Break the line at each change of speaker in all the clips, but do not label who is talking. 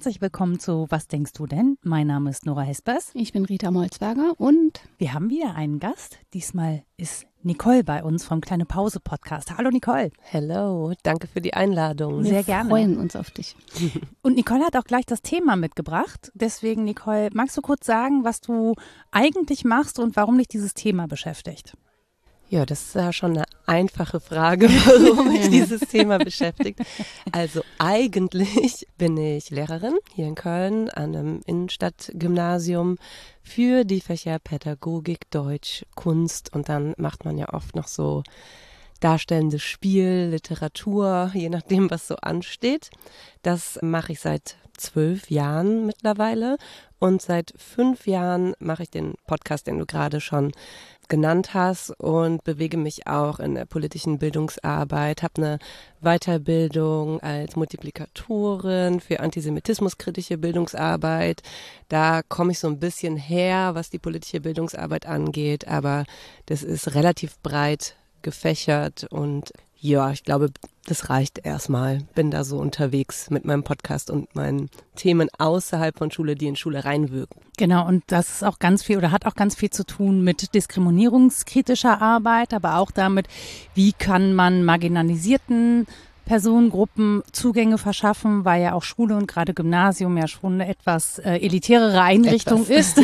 herzlich willkommen zu Was denkst du denn? Mein Name ist Nora Hespers.
Ich bin Rita Molzberger und
wir haben wieder einen Gast. Diesmal ist Nicole bei uns vom Kleine Pause Podcast. Hallo Nicole.
Hello, danke für die Einladung.
Sehr gerne.
Wir freuen uns auf dich.
Und Nicole hat auch gleich das Thema mitgebracht. Deswegen, Nicole, magst du kurz sagen, was du eigentlich machst und warum dich dieses Thema beschäftigt?
Ja, das ist ja schon eine einfache Frage, warum mich dieses Thema beschäftigt. Also eigentlich bin ich Lehrerin hier in Köln an einem Innenstadtgymnasium für die Fächer Pädagogik, Deutsch, Kunst und dann macht man ja oft noch so darstellendes Spiel, Literatur, je nachdem, was so ansteht. Das mache ich seit 12 Jahren mittlerweile und seit 5 Jahren mache ich den Podcast, den du gerade schon genannt hast und bewege mich auch in der politischen Bildungsarbeit, habe eine Weiterbildung als Multiplikatorin für antisemitismuskritische Bildungsarbeit. Da komme ich so ein bisschen her, was die politische Bildungsarbeit angeht, aber das ist relativ breit gefächert und ja, ich glaube, das reicht erstmal. Bin da so unterwegs mit meinem Podcast und meinen Themen außerhalb von Schule, die in Schule reinwirken.
Genau, und das ist auch ganz viel oder hat auch ganz viel zu tun mit diskriminierungskritischer Arbeit, aber auch damit, wie kann man marginalisierten Personengruppen Zugänge verschaffen, weil ja auch Schule und gerade Gymnasium ja schon eine etwas elitärere Einrichtung ist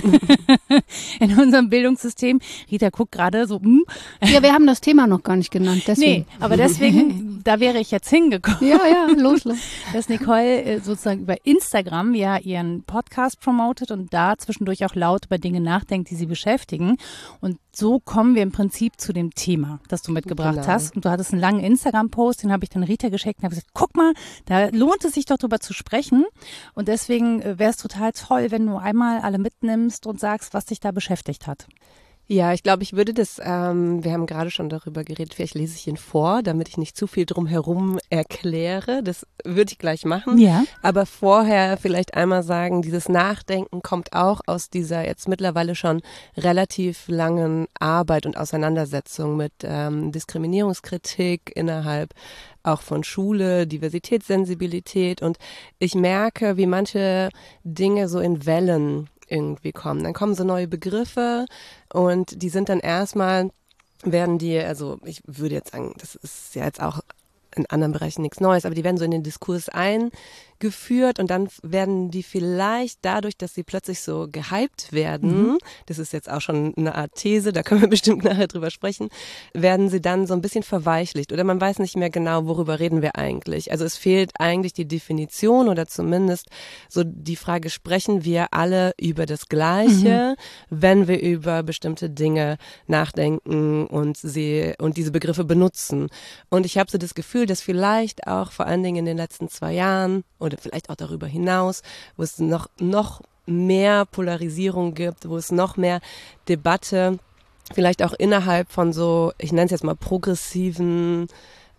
in unserem Bildungssystem. Rita guckt gerade so,
Ja, wir haben das Thema noch gar nicht genannt, deswegen.
Nee, aber deswegen, da wäre ich jetzt hingekommen.
Ja, los.
Dass Nicole sozusagen über Instagram ja ihren Podcast promotet und da zwischendurch auch laut über Dinge nachdenkt, die sie beschäftigen. Und so kommen wir im Prinzip zu dem Thema, das du mitgebracht hast. Und du hattest einen langen Instagram-Post, den habe ich dann Rita geschickt und habe gesagt, guck mal, da lohnt es sich doch drüber zu sprechen. Und deswegen wäre es total toll, wenn du einmal alle mitnimmst und sagst, was dich da beschäftigt hat.
Ja, ich glaube, ich würde das, wir haben gerade schon darüber geredet, vielleicht lese ich ihn vor, damit ich nicht zu viel drumherum erkläre. Das würde ich gleich machen.
Ja.
Aber vorher vielleicht einmal sagen, dieses Nachdenken kommt auch aus dieser jetzt mittlerweile schon relativ langen Arbeit und Auseinandersetzung mit Diskriminierungskritik innerhalb auch von Schule, Diversitätssensibilität. Und ich merke, wie manche Dinge so in Wellen irgendwie kommen. Dann kommen so neue Begriffe und die sind dann erstmal, werden die, also ich würde jetzt sagen, das ist ja jetzt auch in anderen Bereichen nichts Neues, aber die werden so in den Diskurs eingeführt und dann werden die vielleicht dadurch, dass sie plötzlich so gehypt werden, das ist jetzt auch schon eine Art These, da können wir bestimmt nachher drüber sprechen, werden sie dann so ein bisschen verweichlicht oder man weiß nicht mehr genau, worüber reden wir eigentlich. Also es fehlt eigentlich die Definition oder zumindest so die Frage, sprechen wir alle über das Gleiche, wenn wir über bestimmte Dinge nachdenken und diese Begriffe benutzen. Und ich habe so das Gefühl, dass vielleicht auch vor allen Dingen in den letzten 2 Jahren oder vielleicht auch darüber hinaus, wo es noch mehr Polarisierung gibt, wo es noch mehr Debatte, vielleicht auch innerhalb von so, ich nenne es jetzt mal progressiven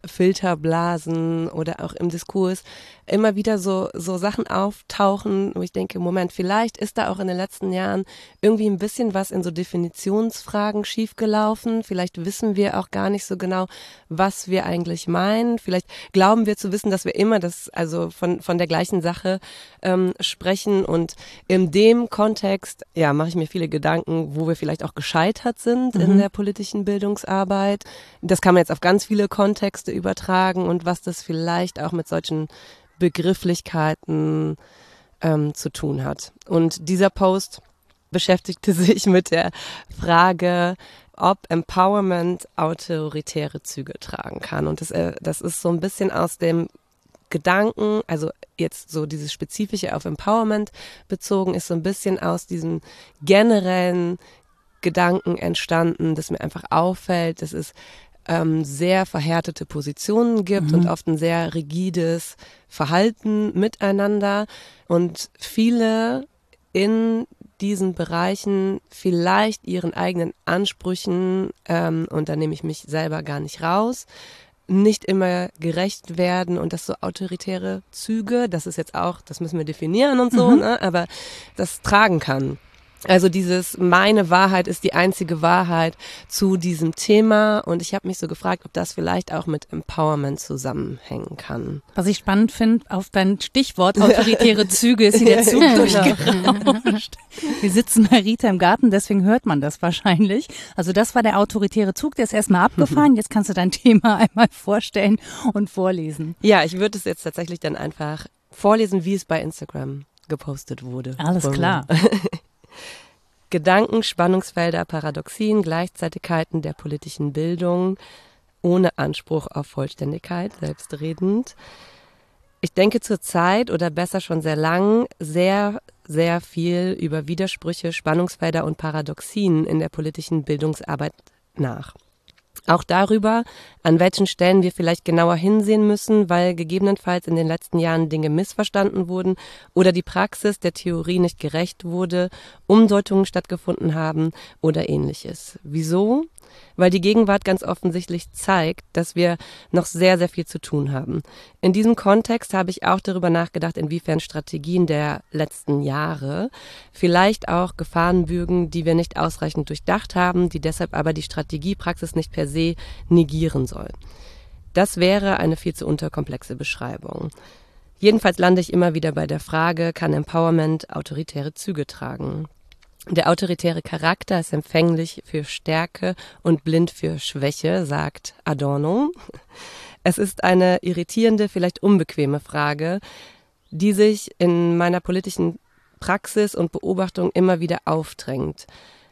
Filterblasen oder auch im Diskurs immer wieder so Sachen auftauchen, wo ich denke, Moment, vielleicht ist da auch in den letzten Jahren irgendwie ein bisschen was in so Definitionsfragen schiefgelaufen. Vielleicht wissen wir auch gar nicht so genau, was wir eigentlich meinen. Vielleicht glauben wir zu wissen, dass wir immer also von der gleichen Sache sprechen. Und in dem Kontext, ja, mache ich mir viele Gedanken, wo wir vielleicht auch gescheitert sind in der politischen Bildungsarbeit. Das kann man jetzt auf ganz viele Kontexte übertragen und was das vielleicht auch mit solchen Begrifflichkeiten zu tun hat. Und dieser Post beschäftigte sich mit der Frage, ob Empowerment autoritäre Züge tragen kann. Und das ist so ein bisschen aus dem Gedanken, also jetzt so dieses Spezifische auf Empowerment bezogen, ist so ein bisschen aus diesem generellen Gedanken entstanden, das mir einfach auffällt, dass es sehr verhärtete Positionen gibt und oft ein sehr rigides Verhalten miteinander und viele in diesen Bereichen vielleicht ihren eigenen Ansprüchen, und da nehme ich mich selber gar nicht raus, nicht immer gerecht werden und das so autoritäre Züge, das ist jetzt auch, das müssen wir definieren und so, ne, aber das tragen kann. Also dieses meine Wahrheit ist die einzige Wahrheit zu diesem Thema und ich habe mich so gefragt, ob das vielleicht auch mit Empowerment zusammenhängen kann.
Was ich spannend finde, auf dein Stichwort autoritäre Züge ist hier der Zug durchgerauscht. Wir sitzen bei Rita im Garten, deswegen hört man das wahrscheinlich. Also das war der autoritäre Zug, der ist erstmal abgefahren. Jetzt kannst du dein Thema einmal vorstellen und vorlesen.
Ja, ich würde es jetzt tatsächlich dann einfach vorlesen, wie es bei Instagram gepostet wurde.
Alles klar.
Gedanken, Spannungsfelder, Paradoxien, Gleichzeitigkeiten der politischen Bildung, ohne Anspruch auf Vollständigkeit, selbstredend. Ich denke zurzeit oder besser schon sehr lang sehr, sehr viel über Widersprüche, Spannungsfelder und Paradoxien in der politischen Bildungsarbeit nach. Auch darüber, an welchen Stellen wir vielleicht genauer hinsehen müssen, weil gegebenenfalls in den letzten Jahren Dinge missverstanden wurden oder die Praxis der Theorie nicht gerecht wurde, Umdeutungen stattgefunden haben oder ähnliches. Wieso? Weil die Gegenwart ganz offensichtlich zeigt, dass wir noch sehr, sehr viel zu tun haben. In diesem Kontext habe ich auch darüber nachgedacht, inwiefern Strategien der letzten Jahre vielleicht auch Gefahren bürgen, die wir nicht ausreichend durchdacht haben, die deshalb aber die Strategiepraxis nicht per se negieren soll. Das wäre eine viel zu unterkomplexe Beschreibung. Jedenfalls lande ich immer wieder bei der Frage, kann Empowerment autoritäre Züge tragen? Der autoritäre Charakter ist empfänglich für Stärke und blind für Schwäche, sagt Adorno. Es ist eine irritierende, vielleicht unbequeme Frage, die sich in meiner politischen Praxis und Beobachtung immer wieder aufdrängt.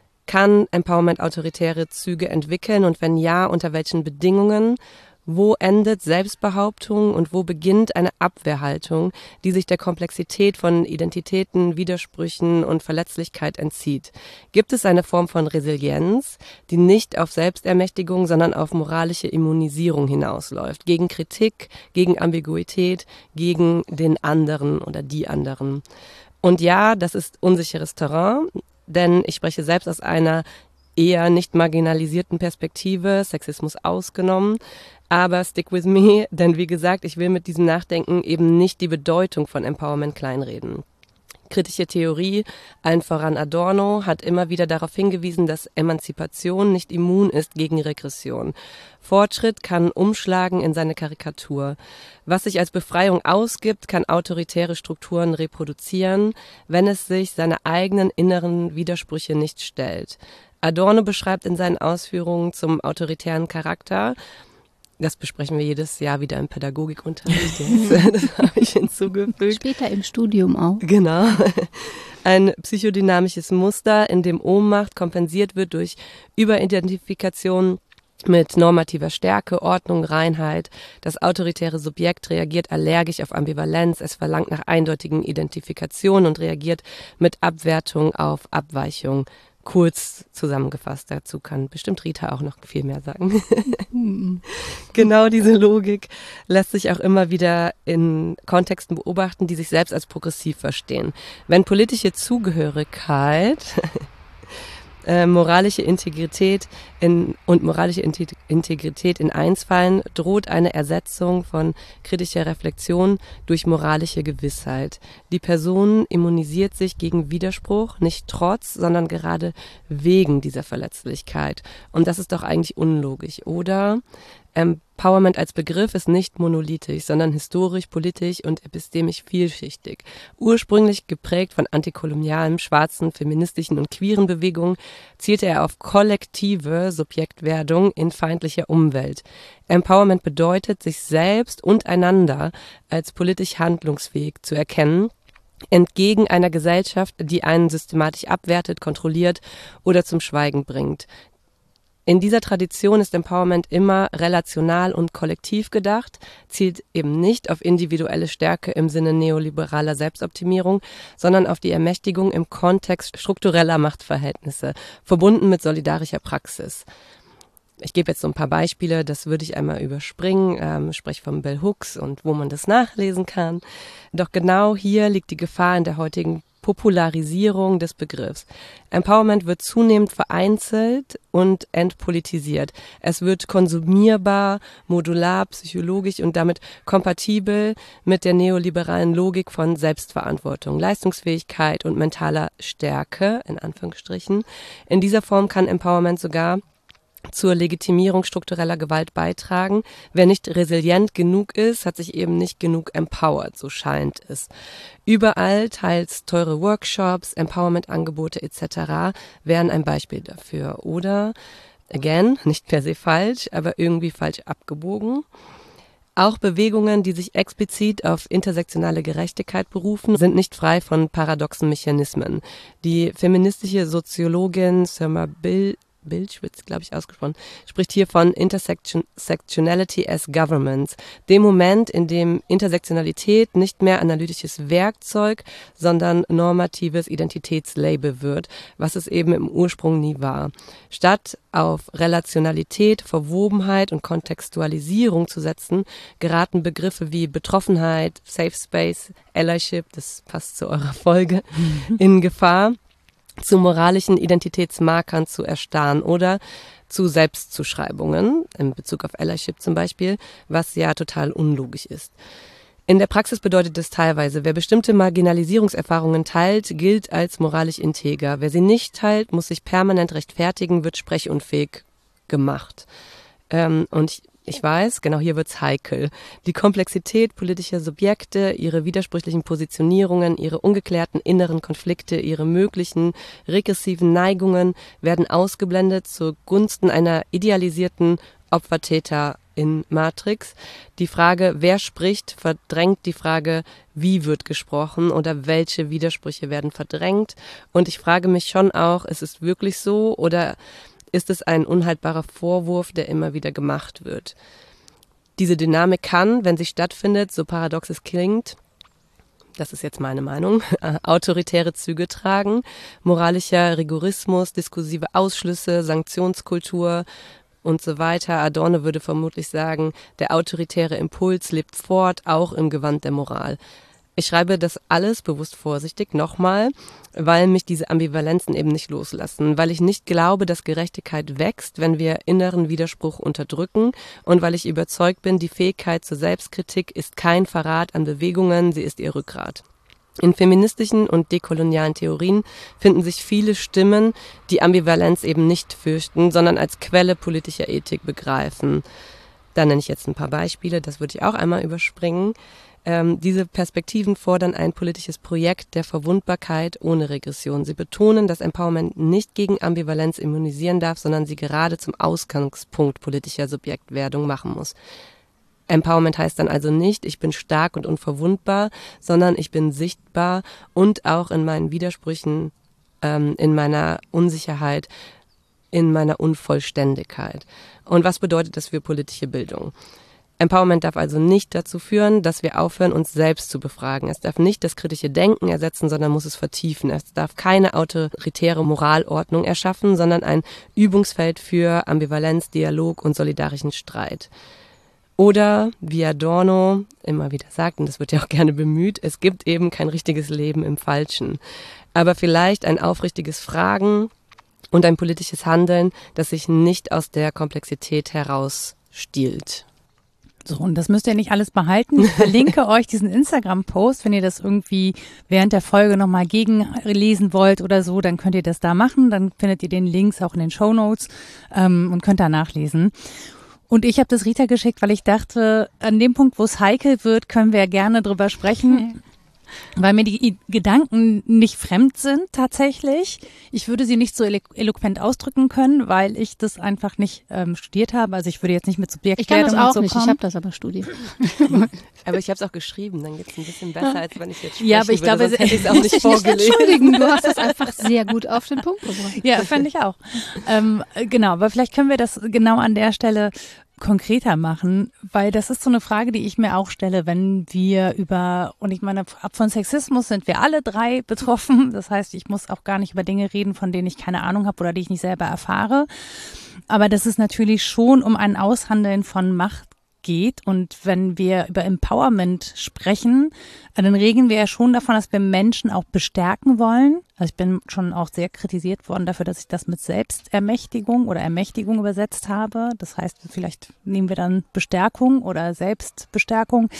Kann Empowerment autoritäre Züge entwickeln und wenn ja, unter welchen Bedingungen? Wo endet Selbstbehauptung und wo beginnt eine Abwehrhaltung, die sich der Komplexität von Identitäten, Widersprüchen und Verletzlichkeit entzieht? Gibt es eine Form von Resilienz, die nicht auf Selbstermächtigung, sondern auf moralische Immunisierung hinausläuft? Gegen Kritik, gegen Ambiguität, gegen den anderen oder die anderen. Und ja, das ist unsicheres Terrain, denn ich spreche selbst aus einer eher nicht marginalisierten Perspektive, Sexismus ausgenommen. Aber stick with me, denn wie gesagt, ich will mit diesem Nachdenken eben nicht die Bedeutung von Empowerment kleinreden. Kritische Theorie, allen voran Adorno, hat immer wieder darauf hingewiesen, dass Emanzipation nicht immun ist gegen Regression. Fortschritt kann umschlagen in seine Karikatur. Was sich als Befreiung ausgibt, kann autoritäre Strukturen reproduzieren, wenn es sich seine eigenen inneren Widersprüche nicht stellt. Adorno beschreibt in seinen Ausführungen zum autoritären Charakter, das besprechen wir jedes Jahr wieder im Pädagogikunterricht. Das habe ich hinzugefügt.
Später im Studium auch.
Genau. Ein psychodynamisches Muster, in dem Ohnmacht kompensiert wird durch Überidentifikation mit normativer Stärke, Ordnung, Reinheit. Das autoritäre Subjekt reagiert allergisch auf Ambivalenz. Es verlangt nach eindeutigen Identifikationen und reagiert mit Abwertung auf Abweichung. Kurz zusammengefasst, dazu kann bestimmt Rita auch noch viel mehr sagen. Genau diese Logik lässt sich auch immer wieder in Kontexten beobachten, die sich selbst als progressiv verstehen. Wenn politische Zugehörigkeit moralische Integrität in eins fallen, droht eine Ersetzung von kritischer Reflexion durch moralische Gewissheit. Die Person immunisiert sich gegen Widerspruch, nicht trotz, sondern gerade wegen dieser Verletzlichkeit. Und das ist doch eigentlich unlogisch, oder? Empowerment als Begriff ist nicht monolithisch, sondern historisch, politisch und epistemisch vielschichtig. Ursprünglich geprägt von antikolonialen, schwarzen, feministischen und queeren Bewegungen, zielte er auf kollektive Subjektwerdung in feindlicher Umwelt. Empowerment bedeutet, sich selbst und einander als politisch handlungsfähig zu erkennen, entgegen einer Gesellschaft, die einen systematisch abwertet, kontrolliert oder zum Schweigen bringt. In dieser Tradition ist Empowerment immer relational und kollektiv gedacht, zielt eben nicht auf individuelle Stärke im Sinne neoliberaler Selbstoptimierung, sondern auf die Ermächtigung im Kontext struktureller Machtverhältnisse, verbunden mit solidarischer Praxis. Ich gebe jetzt so ein paar Beispiele, das würde ich einmal überspringen, spreche von Bell Hooks und wo man das nachlesen kann. Doch genau hier liegt die Gefahr in der heutigen Popularisierung des Begriffs. Empowerment wird zunehmend vereinzelt und entpolitisiert. Es wird konsumierbar, modular, psychologisch und damit kompatibel mit der neoliberalen Logik von Selbstverantwortung, Leistungsfähigkeit und mentaler Stärke, in Anführungsstrichen. In dieser Form kann Empowerment sogar zur Legitimierung struktureller Gewalt beitragen. Wer nicht resilient genug ist, hat sich eben nicht genug empowered, so scheint es. Überall, teils teure Workshops, Empowerment-Angebote etc. wären ein Beispiel dafür. Oder, again, nicht per se falsch, aber irgendwie falsch abgebogen. Auch Bewegungen, die sich explizit auf intersektionale Gerechtigkeit berufen, sind nicht frei von paradoxen Mechanismen. Die feministische Soziologin Sirma Bildschwitz, glaube ich, ausgesprochen, spricht hier von Intersectionality as Governance, dem Moment, in dem Intersektionalität nicht mehr analytisches Werkzeug, sondern normatives Identitätslabel wird, was es eben im Ursprung nie war. Statt auf Relationalität, Verwobenheit und Kontextualisierung zu setzen, geraten Begriffe wie Betroffenheit, Safe Space, Allyship, das passt zu eurer Folge, in Gefahr, zu moralischen Identitätsmarkern zu erstarren oder zu Selbstzuschreibungen, in Bezug auf Allyship zum Beispiel, was ja total unlogisch ist. In der Praxis bedeutet es teilweise, wer bestimmte Marginalisierungserfahrungen teilt, gilt als moralisch integer. Wer sie nicht teilt, muss sich permanent rechtfertigen, wird sprechunfähig gemacht. Und ich weiß, genau hier wird's heikel. Die Komplexität politischer Subjekte, ihre widersprüchlichen Positionierungen, ihre ungeklärten inneren Konflikte, ihre möglichen regressiven Neigungen werden ausgeblendet zugunsten einer idealisierten Opfer-Täter-in-Matrix. Die Frage, wer spricht, verdrängt die Frage, wie wird gesprochen oder welche Widersprüche werden verdrängt. Und ich frage mich schon auch, ist es wirklich so oder ist es ein unhaltbarer Vorwurf, der immer wieder gemacht wird. Diese Dynamik kann, wenn sie stattfindet, so paradox es klingt, das ist jetzt meine Meinung, autoritäre Züge tragen, moralischer Rigorismus, diskursive Ausschlüsse, Sanktionskultur und so weiter. Adorno würde vermutlich sagen, der autoritäre Impuls lebt fort, auch im Gewand der Moral. Ich schreibe das alles bewusst vorsichtig nochmal, weil mich diese Ambivalenzen eben nicht loslassen, weil ich nicht glaube, dass Gerechtigkeit wächst, wenn wir inneren Widerspruch unterdrücken und weil ich überzeugt bin, die Fähigkeit zur Selbstkritik ist kein Verrat an Bewegungen, sie ist ihr Rückgrat. In feministischen und dekolonialen Theorien finden sich viele Stimmen, die Ambivalenz eben nicht fürchten, sondern als Quelle politischer Ethik begreifen. Da nenne ich jetzt ein paar Beispiele, das würde ich auch einmal überspringen. Diese Perspektiven fordern ein politisches Projekt der Verwundbarkeit ohne Regression. Sie betonen, dass Empowerment nicht gegen Ambivalenz immunisieren darf, sondern sie gerade zum Ausgangspunkt politischer Subjektwerdung machen muss. Empowerment heißt dann also nicht, ich bin stark und unverwundbar, sondern ich bin sichtbar und auch in meinen Widersprüchen, in meiner Unsicherheit, in meiner Unvollständigkeit. Und was bedeutet das für politische Bildung? Empowerment darf also nicht dazu führen, dass wir aufhören, uns selbst zu befragen. Es darf nicht das kritische Denken ersetzen, sondern muss es vertiefen. Es darf keine autoritäre Moralordnung erschaffen, sondern ein Übungsfeld für Ambivalenz, Dialog und solidarischen Streit. Oder, wie Adorno immer wieder sagt, und das wird ja auch gerne bemüht, es gibt eben kein richtiges Leben im Falschen. Aber vielleicht ein aufrichtiges Fragen und ein politisches Handeln, das sich nicht aus der Komplexität heraus stiehlt.
So, und das müsst ihr nicht alles behalten. Ich verlinke euch diesen Instagram-Post, wenn ihr das irgendwie während der Folge nochmal gegenlesen wollt oder so, dann könnt ihr das da machen. Dann findet ihr den Links auch in den Shownotes und könnt da nachlesen. Und ich habe das Rita geschickt, weil ich dachte, an dem Punkt, wo es heikel wird, können wir gerne drüber sprechen. Weil mir die Gedanken nicht fremd sind tatsächlich. Ich würde sie nicht so eloquent ausdrücken können, weil ich das einfach nicht studiert habe. Also ich würde jetzt nicht mit Subjektwerdung
und so kommen. Ich kann das auch nicht, ich habe das aber studiert.
Aber ich habe es auch geschrieben, dann geht es ein bisschen besser, als wenn ich jetzt sprechen
ja, aber ich
würde,
glaube,
sonst hätte ich es auch nicht vorgelesen.
Entschuldigen, du hast das einfach sehr gut auf den Punkt gebracht.
Ja, fand ich auch. Genau, aber vielleicht können wir das genau an der Stelle konkreter machen, weil das ist so eine Frage, die ich mir auch stelle, wenn wir und ich meine, ab von Sexismus sind wir alle drei betroffen. Das heißt, ich muss auch gar nicht über Dinge reden, von denen ich keine Ahnung habe oder die ich nicht selber erfahre. Aber das ist natürlich schon um ein Aushandeln von Macht geht. Und wenn wir über Empowerment sprechen, dann reden wir ja schon davon, dass wir Menschen auch bestärken wollen. Also ich bin schon auch sehr kritisiert worden dafür, dass ich das mit Selbstermächtigung oder Ermächtigung übersetzt habe. Das heißt, vielleicht nehmen wir dann Bestärkung oder Selbstbestärkung.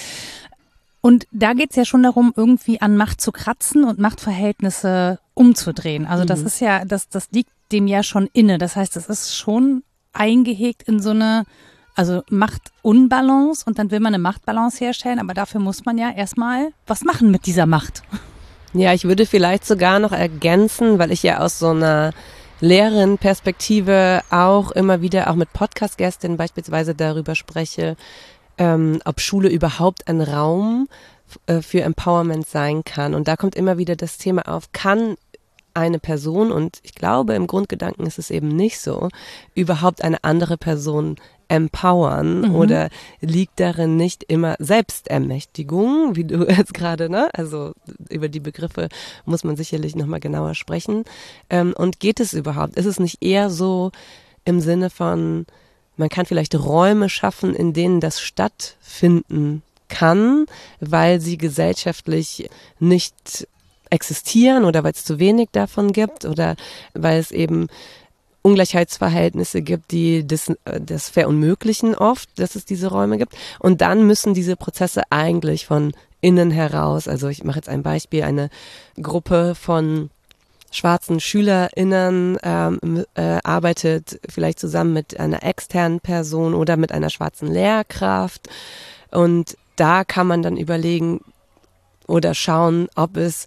Und da geht es ja schon darum, irgendwie an Macht zu kratzen und Machtverhältnisse umzudrehen. Also das ist ja, das liegt dem ja schon inne. Das heißt, es ist schon eingehegt in so eine, also Machtunbalance, und dann will man eine Machtbalance herstellen, aber dafür muss man ja erstmal was machen mit dieser Macht.
Ja, ich würde vielleicht sogar noch ergänzen, weil ich ja aus so einer Lehrerinnenperspektive auch immer wieder auch mit Podcast-Gästinnen beispielsweise darüber spreche, ob Schule überhaupt ein Raum für Empowerment sein kann. Und da kommt immer wieder das Thema auf, kann eine Person, und ich glaube, im Grundgedanken ist es eben nicht so, überhaupt eine andere Person empowern, oder liegt darin nicht immer Selbstermächtigung, wie du jetzt gerade, ne? Also über die Begriffe muss man sicherlich nochmal genauer sprechen. Und geht es überhaupt? Ist es nicht eher so im Sinne von, man kann vielleicht Räume schaffen, in denen das stattfinden kann, weil sie gesellschaftlich nicht existieren oder weil es zu wenig davon gibt oder weil es eben Ungleichheitsverhältnisse gibt, die das verunmöglichen oft, dass es diese Räume gibt. Und dann müssen diese Prozesse eigentlich von innen heraus, also ich mache jetzt ein Beispiel, eine Gruppe von schwarzen SchülerInnen arbeitet vielleicht zusammen mit einer externen Person oder mit einer schwarzen Lehrkraft, und da kann man dann überlegen oder schauen, ob es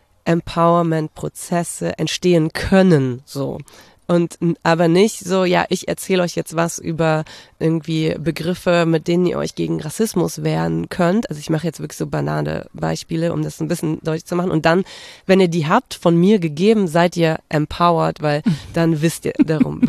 Empowerment-Prozesse entstehen können, so. Und aber nicht so, ja, ich erzähle euch jetzt was über irgendwie Begriffe, mit denen ihr euch gegen Rassismus wehren könnt. Also ich mache jetzt wirklich so banale Beispiele, um das ein bisschen deutlich zu machen. Und dann, wenn ihr die habt, von mir gegeben, seid ihr empowered, weil dann wisst ihr darum.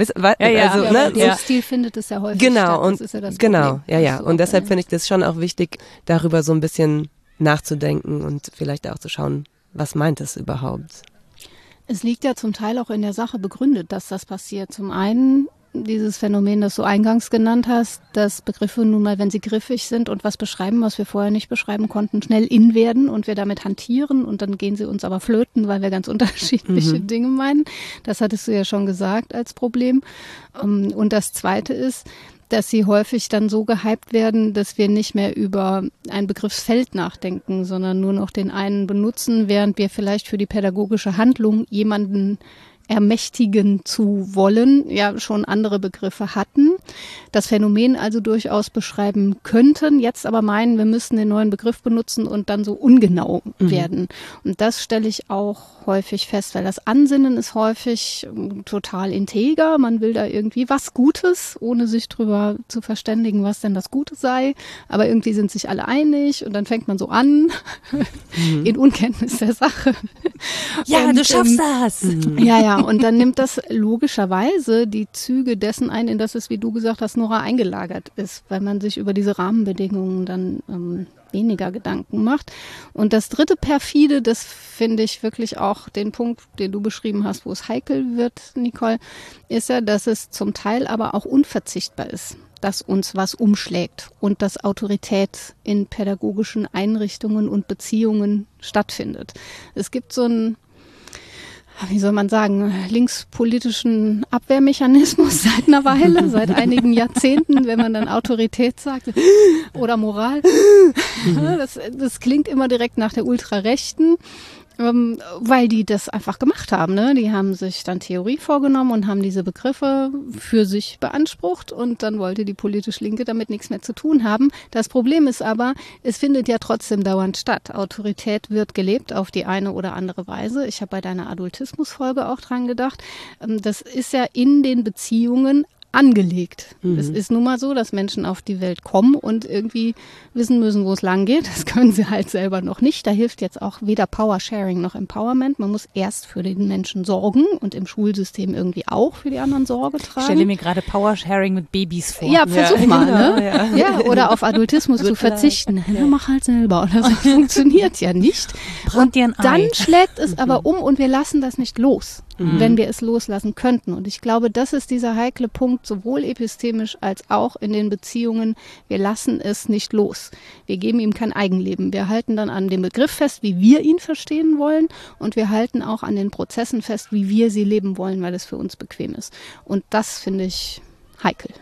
Der Stil findet es ja häufig
genau,
statt.
und
das ist ja das
genau,
Problem.
ja. Und deshalb finde ich das schon auch wichtig, darüber so ein bisschen nachzudenken und vielleicht auch zu schauen, was meint es überhaupt?
Es liegt ja zum Teil auch in der Sache begründet, dass das passiert. Zum einen dieses Phänomen, das du eingangs genannt hast, dass Begriffe nun mal, wenn sie griffig sind und was beschreiben, was wir vorher nicht beschreiben konnten, schnell in werden und wir damit hantieren, und dann gehen sie uns aber flöten, weil wir ganz unterschiedliche Dinge meinen. Das hattest du ja schon gesagt als Problem. Und das Zweite ist, dass sie häufig dann so gehypt werden, dass wir nicht mehr über ein Begriffsfeld nachdenken, sondern nur noch den einen benutzen, während wir vielleicht für die pädagogische Handlung jemanden ermächtigen zu wollen, ja schon andere Begriffe hatten, das Phänomen also durchaus beschreiben könnten, jetzt aber meinen, wir müssten den neuen Begriff benutzen und dann so ungenau werden. Und das stelle ich auch häufig fest, weil das Ansinnen ist häufig total integer, man will da irgendwie was Gutes, ohne sich drüber zu verständigen, was denn das Gute sei, aber irgendwie sind sich alle einig und dann fängt man so an, in Unkenntnis der Sache.
Ja,
und,
du schaffst das!
Ja, und dann nimmt das logischerweise die Züge dessen ein, in das es, wie du gesagt hast, Nora, eingelagert ist, weil man sich über diese Rahmenbedingungen dann weniger Gedanken macht. Und das dritte perfide, das finde ich wirklich auch den Punkt, den du beschrieben hast, wo es heikel wird, Nicole, ist ja, dass es zum Teil aber auch unverzichtbar ist, dass uns was umschlägt und dass Autorität in pädagogischen Einrichtungen und Beziehungen stattfindet. Es gibt so einen, wie soll man sagen, linkspolitischen Abwehrmechanismus seit einer Weile, seit einigen Jahrzehnten, wenn man dann Autorität sagt oder Moral. Das klingt immer direkt nach der Ultrarechten, weil die das einfach gemacht haben. Ne? Die haben sich dann Theorie vorgenommen und haben diese Begriffe für sich beansprucht, und dann wollte die politisch Linke damit nichts mehr zu tun haben. Das Problem ist aber, es findet ja trotzdem dauernd statt. Autorität wird gelebt auf die eine oder andere Weise. Ich habe bei deiner Adultismus-Folge auch dran gedacht. Das ist ja in den Beziehungen angelegt. Es ist nun mal so, dass Menschen auf die Welt kommen und irgendwie wissen müssen, wo es lang geht. Das können sie halt selber noch nicht. Da hilft jetzt auch weder Power-Sharing noch Empowerment. Man muss erst für den Menschen sorgen und im Schulsystem irgendwie auch für die anderen Sorge tragen.
Ich stelle mir gerade Power-Sharing mit Babys vor.
Ja, versuch mal,
genau,
ne? Ja, oder auf Adultismus zu verzichten. Ja, mach halt selber. Das funktioniert ja nicht.
Brand dir ein Ei.
Dann schlägt es aber um und wir lassen das nicht los. wenn wir es loslassen könnten. Und ich glaube, das ist dieser heikle Punkt, sowohl epistemisch als auch in den Beziehungen. Wir lassen es nicht los. Wir geben ihm kein Eigenleben. Wir halten dann an dem Begriff fest, wie wir ihn verstehen wollen. Und wir halten auch an den Prozessen fest, wie wir sie leben wollen, weil es für uns bequem ist. Und das finde ich heikel.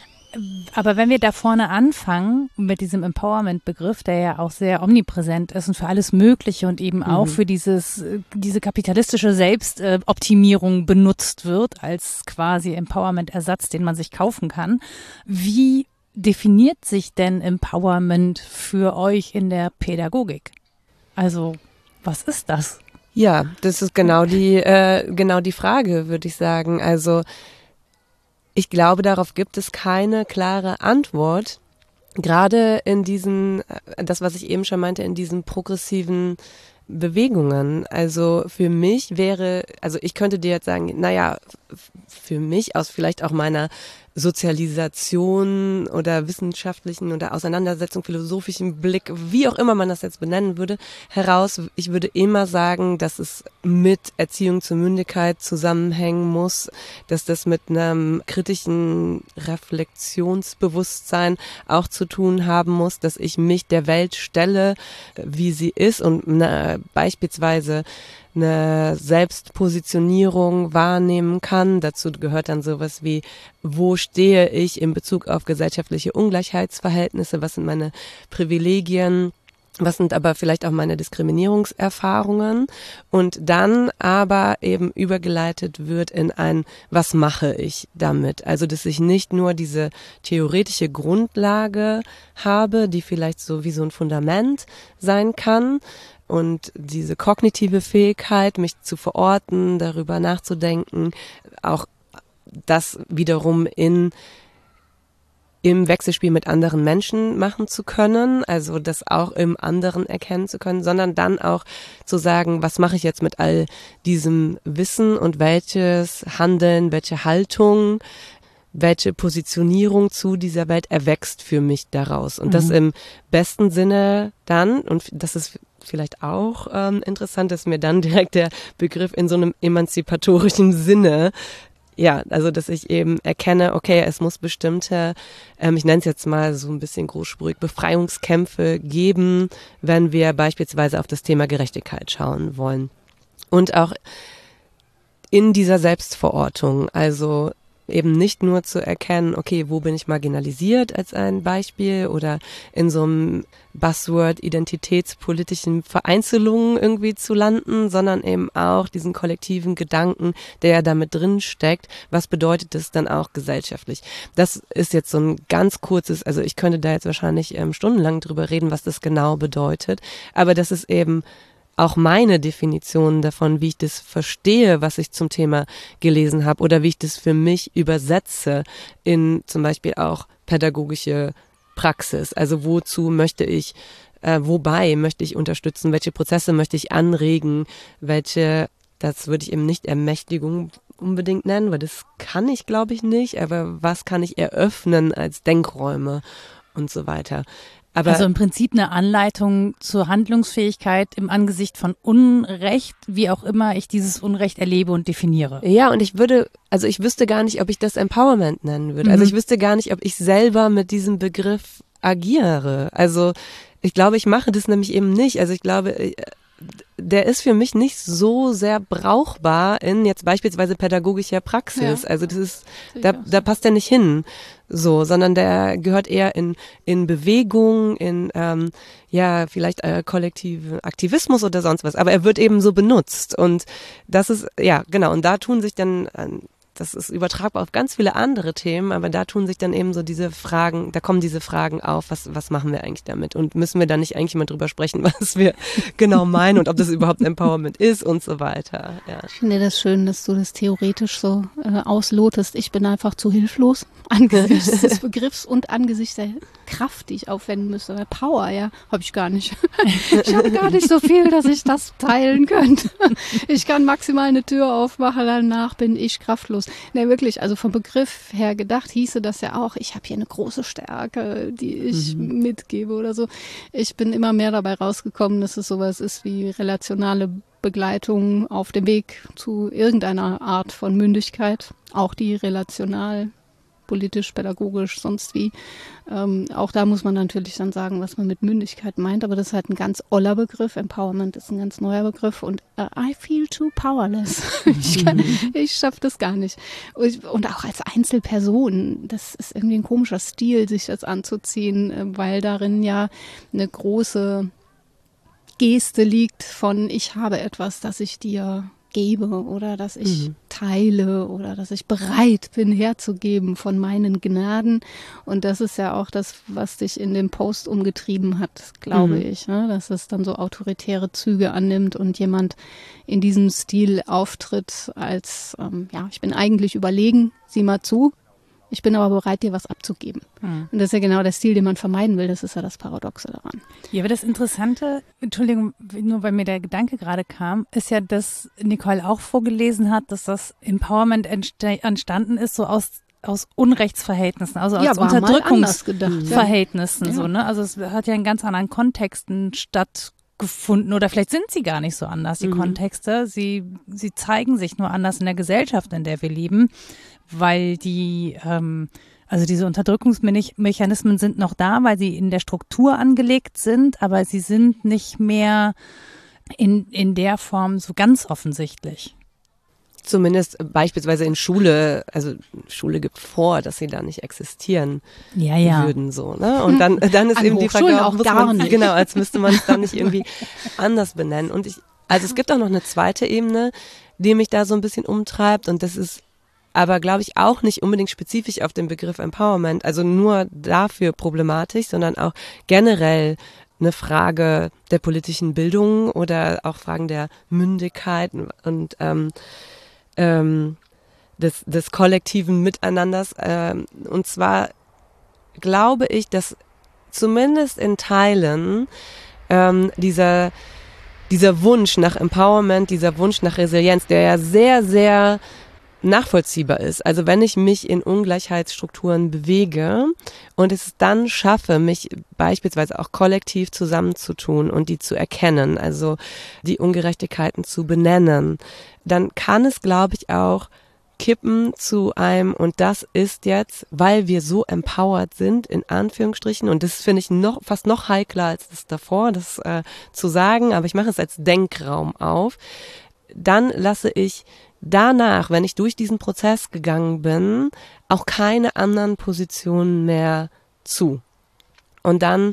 Aber wenn wir da vorne anfangen mit diesem Empowerment-Begriff, der ja auch sehr omnipräsent ist und für alles Mögliche und eben auch für diese kapitalistische Selbstoptimierung benutzt wird als quasi Empowerment-Ersatz, den man sich kaufen kann. Wie definiert sich denn Empowerment für euch in der Pädagogik? Also, was ist das?
Ja, das ist genau die Frage, würde ich sagen. Also, ich glaube, darauf gibt es keine klare Antwort. Gerade in das, was ich eben schon meinte, in diesen progressiven Bewegungen. Also für mich ich könnte dir jetzt sagen, naja, für mich aus vielleicht auch meiner Sozialisation oder wissenschaftlichen oder Auseinandersetzung, philosophischen Blick, wie auch immer man das jetzt benennen würde, heraus, ich würde immer sagen, dass es mit Erziehung zur Mündigkeit zusammenhängen muss, dass das mit einem kritischen Reflexionsbewusstsein auch zu tun haben muss, dass ich mich der Welt stelle, wie sie ist und beispielsweise eine Selbstpositionierung wahrnehmen kann. Dazu gehört dann sowas wie, wo stehe ich in Bezug auf gesellschaftliche Ungleichheitsverhältnisse, was sind meine Privilegien, was sind aber vielleicht auch meine Diskriminierungserfahrungen und dann aber eben übergeleitet wird in ein, was mache ich damit? Also, dass ich nicht nur diese theoretische Grundlage habe, die vielleicht so wie so ein Fundament sein kann, und diese kognitive Fähigkeit, mich zu verorten, darüber nachzudenken, auch das wiederum im Wechselspiel mit anderen Menschen machen zu können, also das auch im anderen erkennen zu können, sondern dann auch zu sagen, was mache ich jetzt mit all diesem Wissen und welches Handeln, welche Haltung, welche Positionierung zu dieser Welt erwächst für mich daraus. Und das im besten Sinne dann, und das ist vielleicht auch interessant, dass mir dann direkt der Begriff in so einem emanzipatorischen Sinne, ja, also dass ich eben erkenne, okay, es muss bestimmte, ich nenne es jetzt mal so ein bisschen großspurig, Befreiungskämpfe geben, wenn wir beispielsweise auf das Thema Gerechtigkeit schauen wollen. Und auch in dieser Selbstverortung, also eben nicht nur zu erkennen, okay, wo bin ich marginalisiert als ein Beispiel oder in so einem Buzzword identitätspolitischen Vereinzelungen irgendwie zu landen, sondern eben auch diesen kollektiven Gedanken, der ja damit drin steckt, was bedeutet das dann auch gesellschaftlich. Das ist jetzt so ein ganz kurzes, also ich könnte da jetzt wahrscheinlich stundenlang drüber reden, was das genau bedeutet, aber das ist eben auch meine Definition davon, wie ich das verstehe, was ich zum Thema gelesen habe oder wie ich das für mich übersetze in zum Beispiel auch pädagogische Praxis. Also wobei möchte ich unterstützen, welche Prozesse möchte ich anregen, das würde ich eben nicht Ermächtigung unbedingt nennen, weil das kann ich, glaube ich, nicht, aber was kann ich eröffnen als Denkräume und so weiter. Aber
also im Prinzip eine Anleitung zur Handlungsfähigkeit im Angesicht von Unrecht, wie auch immer ich dieses Unrecht erlebe und definiere.
Ja, und ich wüsste gar nicht, ob ich das Empowerment nennen würde. Also ich wüsste gar nicht, ob ich selber mit diesem Begriff agiere. Also ich glaube, ich mache das nämlich eben nicht. Also ich glaube, der ist für mich nicht so sehr brauchbar in jetzt beispielsweise pädagogischer Praxis. Ja. Also das ist, da passt der nicht hin, so, sondern der gehört eher in Bewegung, in vielleicht kollektiven Aktivismus oder sonst was. Aber er wird eben so benutzt und das ist, ja genau, und da tun sich dann das ist übertragbar auf ganz viele andere Themen, aber da tun sich dann eben so diese Fragen, da kommen diese Fragen auf, was machen wir eigentlich damit? Und müssen wir da nicht eigentlich mal drüber sprechen, was wir genau meinen und ob das überhaupt Empowerment ist und so weiter. Ja.
Ich finde das schön, dass du das theoretisch so auslotest. Ich bin einfach zu hilflos angesichts des Begriffs und angesichts der Kraft, die ich aufwenden müsste. Weil Power, ja, habe ich gar nicht. Ich habe gar nicht so viel, dass ich das teilen könnte. Ich kann maximal eine Tür aufmachen, danach bin ich kraftlos. Nee, wirklich, also vom Begriff her gedacht hieße das ja auch, ich habe hier eine große Stärke, die ich mitgebe oder so. Ich bin immer mehr dabei rausgekommen, dass es sowas ist wie relationale Begleitung auf dem Weg zu irgendeiner Art von Mündigkeit, auch die relational, politisch, pädagogisch, sonst wie. Auch da muss man natürlich dann sagen, was man mit Mündigkeit meint, aber das ist halt ein ganz oller Begriff. Empowerment ist ein ganz neuer Begriff und I feel too powerless. Ich schaffe das gar nicht. Und auch als Einzelperson, das ist irgendwie ein komischer Stil, sich das anzuziehen, weil darin ja eine große Geste liegt von ich habe etwas, das ich dir gebe oder dass ich teile oder dass ich bereit bin herzugeben von meinen Gnaden. Und das ist ja auch das, was dich in dem Post umgetrieben hat, glaube ich, ne? Dass es dann so autoritäre Züge annimmt und jemand in diesem Stil auftritt als, ich bin eigentlich überlegen, sieh mal zu. Ich bin aber bereit, dir was abzugeben. Und das ist ja genau der Stil, den man vermeiden will. Das ist ja das Paradoxe daran.
Ja, aber das Interessante, Entschuldigung, nur weil mir der Gedanke gerade kam, ist ja, dass Nicole auch vorgelesen hat, dass das Empowerment entstanden ist, so aus Unrechtsverhältnissen, also aus Unterdrückungsverhältnissen. So, ne? Also es hat ja in ganz anderen Kontexten stattgefunden oder vielleicht sind sie gar nicht so anders, die Kontexte. Sie zeigen sich nur anders in der Gesellschaft, in der wir leben, weil also diese Unterdrückungsmechanismen sind noch da, weil sie in der Struktur angelegt sind, aber sie sind nicht mehr in der Form so ganz offensichtlich.
Zumindest beispielsweise in Schule, also Schule gibt vor, dass sie da nicht existieren würden, so, ne? Und dann ist eben die Frage,
auch gar nicht.
Genau, als müsste man es dann nicht irgendwie anders benennen. Und also es gibt auch noch eine zweite Ebene, die mich da so ein bisschen umtreibt, und das ist aber, glaube ich, auch nicht unbedingt spezifisch auf den Begriff Empowerment, also nur dafür problematisch, sondern auch generell eine Frage der politischen Bildung oder auch Fragen der Mündigkeit und des kollektiven Miteinanders. Und zwar glaube ich, dass zumindest in Teilen dieser Wunsch nach Empowerment, dieser Wunsch nach Resilienz, der ja sehr, sehr nachvollziehbar ist. Also wenn ich mich in Ungleichheitsstrukturen bewege und es dann schaffe, mich beispielsweise auch kollektiv zusammenzutun und die zu erkennen, also die Ungerechtigkeiten zu benennen, dann kann es, glaube ich, auch kippen zu einem, und das ist jetzt, weil wir so empowered sind, in Anführungsstrichen, und das finde ich fast noch heikler als das davor, das zu sagen, aber ich mache es als Denkraum auf, dann lasse ich danach, wenn ich durch diesen Prozess gegangen bin, auch keine anderen Positionen mehr zu. Und dann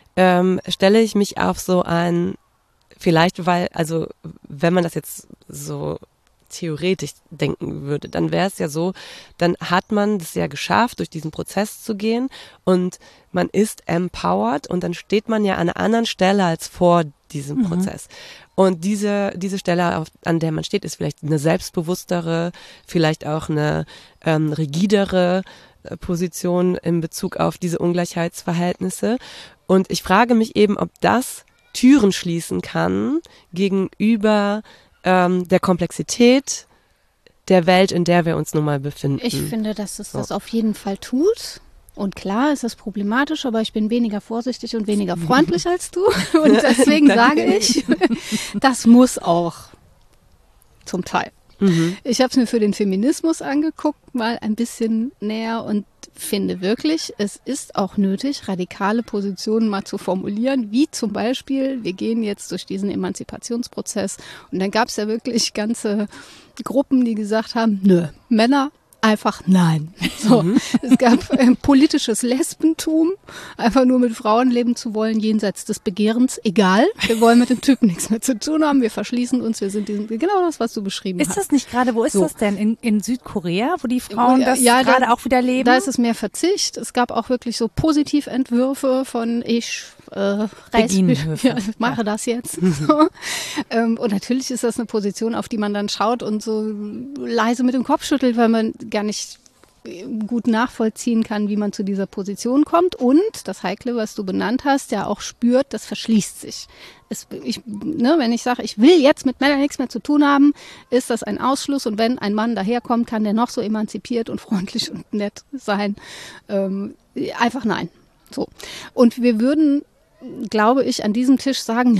stelle ich mich auf so ein, vielleicht also wenn man das jetzt so theoretisch denken würde, dann wäre es ja so, dann hat man es ja geschafft, durch diesen Prozess zu gehen und man ist empowered und dann steht man ja an einer anderen Stelle als vor diesem Prozess. Und diese Stelle, an der man steht, ist vielleicht eine selbstbewusstere, vielleicht auch eine rigidere Position in Bezug auf diese Ungleichheitsverhältnisse. Und ich frage mich eben, ob das Türen schließen kann gegenüber der Komplexität der Welt, in der wir uns nun mal befinden.
Ich finde, dass es das auf jeden Fall tut. Und klar ist das problematisch, aber ich bin weniger vorsichtig und weniger freundlich als du. Und deswegen sage ich, das muss auch zum Teil. Ich habe es mir für den Feminismus angeguckt, mal ein bisschen näher, und finde wirklich, es ist auch nötig, radikale Positionen mal zu formulieren, wie zum Beispiel, wir gehen jetzt durch diesen Emanzipationsprozess, und dann gab es ja wirklich ganze Gruppen, die gesagt haben, nö, Männer einfach nein. So, es gab politisches Lesbentum, einfach nur mit Frauen leben zu wollen, jenseits des Begehrens, egal. Wir wollen mit dem Typen nichts mehr zu tun haben, wir verschließen uns, wir sind genau das, was du beschrieben hast.
Ist das nicht gerade, wo ist das denn? In Südkorea, wo die Frauen das gerade auch wieder leben?
Da ist es mehr Verzicht. Es gab auch wirklich so Positiventwürfe von mache das jetzt. Und natürlich ist das eine Position, auf die man dann schaut und so leise mit dem Kopf schüttelt, weil man gar nicht gut nachvollziehen kann, wie man zu dieser Position kommt, und das Heikle, was du benannt hast, ja auch spürt, das verschließt sich. Wenn ich sage, ich will jetzt mit Männern nichts mehr zu tun haben, ist das ein Ausschluss, und wenn ein Mann daherkommt, kann der noch so emanzipiert und freundlich und nett sein. Einfach nein. So. Und wir würden glaube ich, an diesem Tisch sagen,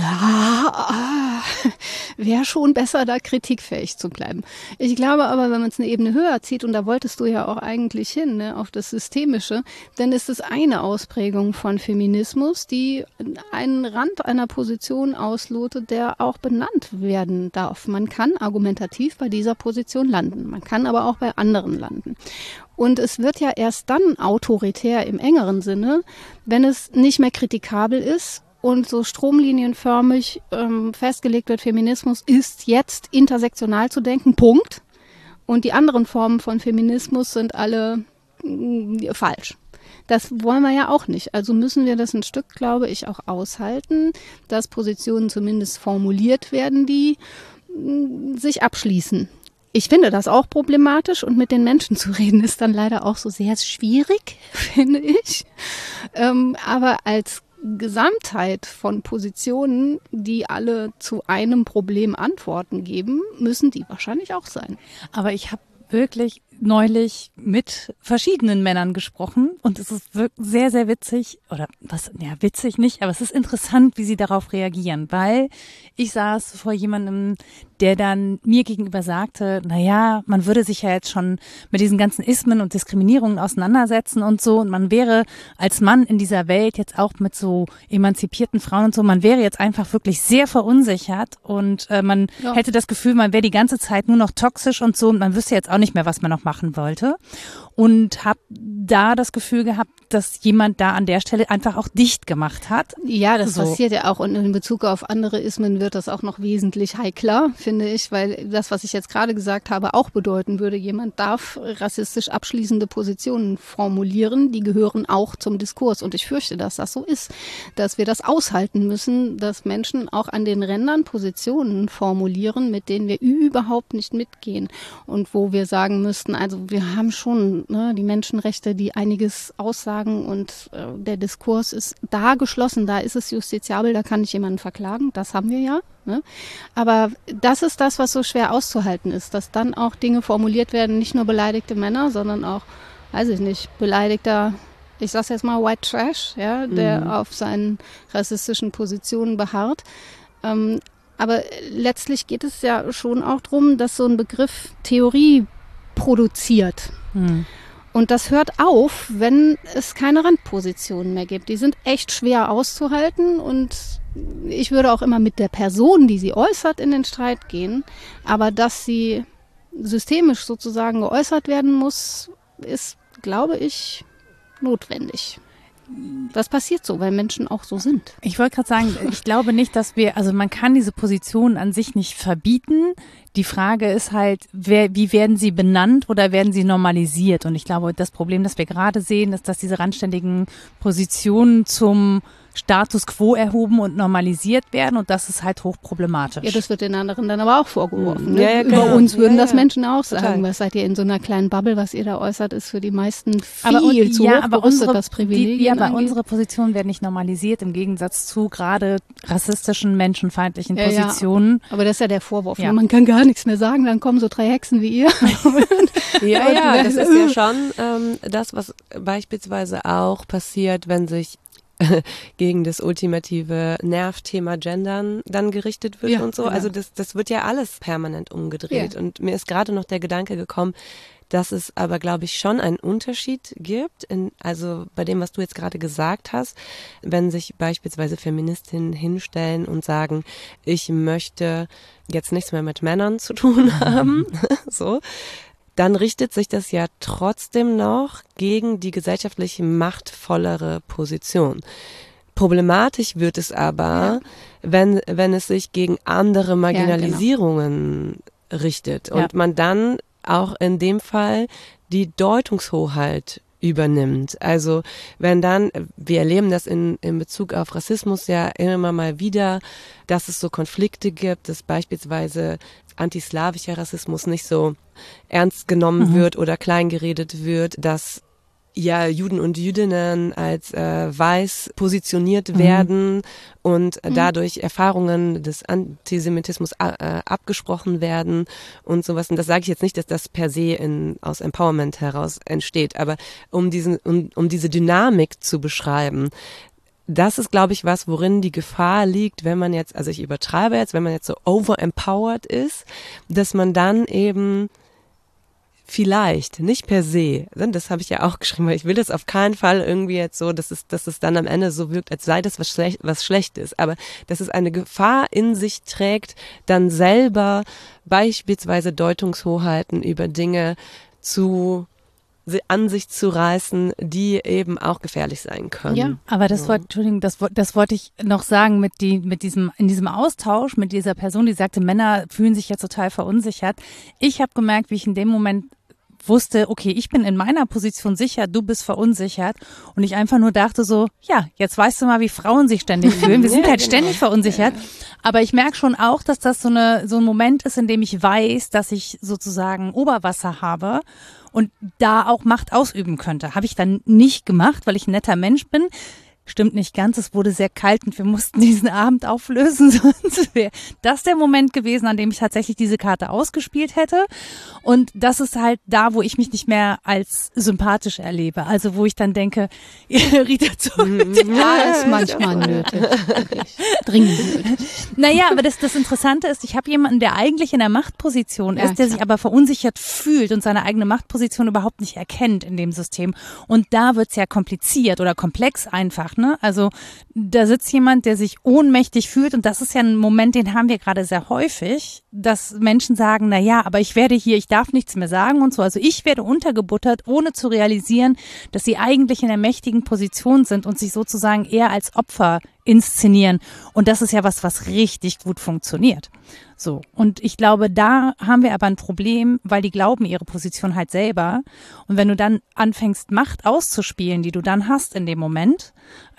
ja, wäre schon besser, da kritikfähig zu bleiben. Ich glaube aber, wenn man es eine Ebene höher zieht, und da wolltest du ja auch eigentlich hin, ne, auf das Systemische, dann ist es eine Ausprägung von Feminismus, die einen Rand einer Position auslotet, der auch benannt werden darf. Man kann argumentativ bei dieser Position landen, man kann aber auch bei anderen landen. Und es wird ja erst dann autoritär im engeren Sinne, wenn es nicht mehr kritikabel ist und so stromlinienförmig festgelegt wird, Feminismus ist jetzt intersektional zu denken, Punkt. Und die anderen Formen von Feminismus sind alle falsch. Das wollen wir ja auch nicht. Also müssen wir das ein Stück, glaube ich, auch aushalten, dass Positionen zumindest formuliert werden, die sich abschließen. Ich finde das auch problematisch und mit den Menschen zu reden ist dann leider auch so sehr schwierig, finde ich. Aber als Gesamtheit von Positionen, die alle zu einem Problem Antworten geben, müssen die wahrscheinlich auch sein.
Aber ich habe wirklich neulich mit verschiedenen Männern gesprochen und es ist wirklich sehr, sehr witzig, oder was, ja, witzig nicht, aber es ist interessant, wie sie darauf reagieren, weil ich saß vor jemandem, der dann mir gegenüber sagte, naja, man würde sich ja jetzt schon mit diesen ganzen Ismen und Diskriminierungen auseinandersetzen und so und man wäre als Mann in dieser Welt jetzt auch mit so emanzipierten Frauen und so, man wäre jetzt einfach wirklich sehr verunsichert und man hätte das Gefühl, man wäre die ganze Zeit nur noch toxisch und so und man wüsste jetzt auch nicht mehr, was man noch machen wollte und habe da das Gefühl gehabt, dass jemand da an der Stelle einfach auch dicht gemacht hat.
Ja, das passiert ja auch und in Bezug auf andere Ismen wird das auch noch wesentlich heikler, finde ich, weil das, was ich jetzt gerade gesagt habe, auch bedeuten würde, jemand darf rassistisch abschließende Positionen formulieren, die gehören auch zum Diskurs und ich fürchte, dass das so ist, dass wir das aushalten müssen, dass Menschen auch an den Rändern Positionen formulieren, mit denen wir überhaupt nicht mitgehen und wo wir sagen müssten, also wir haben schon die Menschenrechte, die einiges aussagen und der Diskurs ist da geschlossen, da ist es justiziabel, da kann ich jemanden verklagen, das haben wir ja. Ne? Aber das ist das, was so schwer auszuhalten ist, dass dann auch Dinge formuliert werden, nicht nur beleidigte Männer, sondern auch, weiß ich nicht, beleidigter, ich sag's jetzt mal White Trash, ja, der auf seinen rassistischen Positionen beharrt. Aber letztlich geht es ja schon auch darum, dass so ein Begriff Theorie produziert. Und das hört auf, wenn es keine Randpositionen mehr gibt. Die sind echt schwer auszuhalten und ich würde auch immer mit der Person, die sie äußert, in den Streit gehen. Aber dass sie systemisch sozusagen geäußert werden muss, ist, glaube ich, notwendig. Das passiert so, weil Menschen auch so sind.
Ich wollte gerade sagen, ich glaube nicht, dass also man kann diese Position an sich nicht verbieten. Die Frage ist halt, wie werden sie benannt oder werden sie normalisiert? Und ich glaube, das Problem, das wir gerade sehen, ist, dass diese randständigen Positionen zum Status quo erhoben und normalisiert werden und das ist halt hochproblematisch.
Ja, das wird den anderen dann aber auch vorgeworfen. Ne?
Ja,
Über uns würden das Menschen auch
total
sagen. Was seid ihr in so einer kleinen Bubble, was ihr da äußert, ist für die meisten viel zu hochgerüstet, das Privilegien
aber unsere Positionen werden nicht normalisiert, im Gegensatz zu gerade rassistischen, menschenfeindlichen Positionen.
Ja, aber das ist ja der Vorwurf. Ja. Man kann gar nichts mehr sagen, dann kommen so 3 Hexen wie ihr.
Ja, das ist ja schon das, was beispielsweise auch passiert, wenn sich gegen das ultimative Nervthema Gendern dann gerichtet wird und so. Genau. Also das wird ja alles permanent umgedreht. Ja. Und mir ist gerade noch der Gedanke gekommen, dass es aber, glaube ich, schon einen Unterschied gibt, also bei dem, was du jetzt gerade gesagt hast, wenn sich beispielsweise Feministinnen hinstellen und sagen, ich möchte jetzt nichts mehr mit Männern zu tun haben, so, dann richtet sich das ja trotzdem noch gegen die gesellschaftlich machtvollere Position. Problematisch wird es aber, wenn es sich gegen andere Marginalisierungen richtet und man dann auch in dem Fall die Deutungshoheit übernimmt. Also wenn dann, wir erleben das in Bezug auf Rassismus ja immer mal wieder, dass es so Konflikte gibt, dass beispielsweise antislawischer Rassismus nicht so ernst genommen wird oder kleingeredet wird, dass ja Juden und Jüdinnen als weiß positioniert werden und dadurch Erfahrungen des Antisemitismus abgesprochen werden und sowas. Und das sage ich jetzt nicht, dass das per se aus Empowerment heraus entsteht, aber um diese Dynamik zu beschreiben, das ist, glaube ich, was, worin die Gefahr liegt, wenn man jetzt, also ich übertreibe jetzt, wenn man jetzt so overempowered ist, dass man dann eben vielleicht, nicht per se, das habe ich ja auch geschrieben, weil ich will das auf keinen Fall irgendwie jetzt so, dass es dann am Ende so wirkt, als sei das was Schlechtes, aber dass es eine Gefahr in sich trägt, dann selber beispielsweise Deutungshoheiten über Dinge an sich zu reißen, die eben auch gefährlich sein können.
Ja, aber das wollte ich noch sagen in diesem Austausch mit dieser Person, die sagte, Männer fühlen sich jetzt total verunsichert. Ich habe gemerkt, wie ich in dem Moment wusste, okay, ich bin in meiner Position sicher, du bist verunsichert und ich einfach nur dachte so, ja, jetzt weißt du mal, wie Frauen sich ständig fühlen. Wir sind halt ständig verunsichert, aber ich merke schon auch, dass das so ein Moment ist, in dem ich weiß, dass ich sozusagen Oberwasser habe und da auch Macht ausüben könnte. Habe ich dann nicht gemacht, weil ich ein netter Mensch bin. Stimmt nicht ganz, es wurde sehr kalt und wir mussten diesen Abend auflösen, sonst wäre das der Moment gewesen, an dem ich tatsächlich diese Karte ausgespielt hätte. Und das ist halt da, wo ich mich nicht mehr als sympathisch erlebe. Also wo ich dann denke, Rita,
ja, ist manchmal nötig. Dringend nötig.
Naja, aber das Interessante ist, ich habe jemanden, der eigentlich in der Machtposition ist, der sich aber verunsichert fühlt und seine eigene Machtposition überhaupt nicht erkennt in dem System. Und da wird's ja kompliziert oder komplex einfach. Ne? Also da sitzt jemand, der sich ohnmächtig fühlt und das ist ja ein Moment, den haben wir gerade sehr häufig, dass Menschen sagen, na ja, aber ich darf nichts mehr sagen und so. Also ich werde untergebuttert, ohne zu realisieren, dass sie eigentlich in der mächtigen Position sind und sich sozusagen eher als Opfer inszenieren. Und das ist ja was richtig gut funktioniert. So. Und ich glaube, da haben wir aber ein Problem, weil die glauben ihre Position halt selber. Und wenn du dann anfängst, Macht auszuspielen, die du dann hast in dem Moment,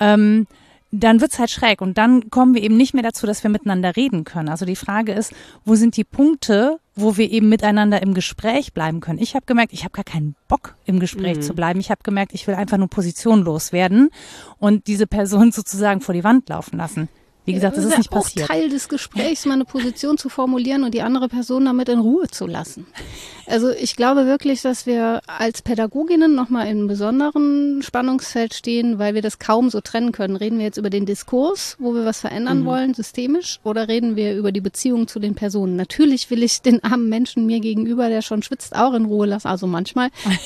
dann wird's halt schräg und dann kommen wir eben nicht mehr dazu, dass wir miteinander reden können. Also die Frage ist, wo sind die Punkte, wo wir eben miteinander im Gespräch bleiben können? Ich habe gemerkt, ich habe gar keinen Bock, im Gespräch zu bleiben. Ich habe gemerkt, ich will einfach nur positionlos werden und diese Person sozusagen vor die Wand laufen lassen. Wie gesagt, das ist nicht passiert.
Auch Teil des Gesprächs, mal eine Position zu formulieren und die andere Person damit in Ruhe zu lassen. Also ich glaube wirklich, dass wir als Pädagoginnen nochmal in einem besonderen Spannungsfeld stehen, weil wir das kaum so trennen können. Reden wir jetzt über den Diskurs, wo wir was verändern wollen, systemisch, oder reden wir über die Beziehung zu den Personen? Natürlich will ich den armen Menschen mir gegenüber, der schon schwitzt, auch in Ruhe lassen, also manchmal.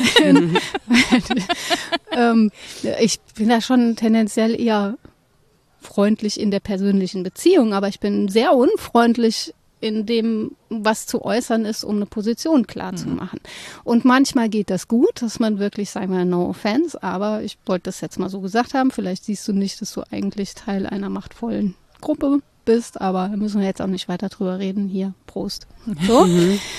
Ich bin da schon tendenziell eher freundlich in der persönlichen Beziehung, aber ich bin sehr unfreundlich in dem, was zu äußern ist, um eine Position klar zu machen. Und manchmal geht das gut, dass man wirklich, sagen wir, no offense, aber ich wollte das jetzt mal so gesagt haben, vielleicht siehst du nicht, dass du eigentlich Teil einer machtvollen Gruppe bist, aber da müssen wir jetzt auch nicht weiter drüber reden. Hier, Prost. So.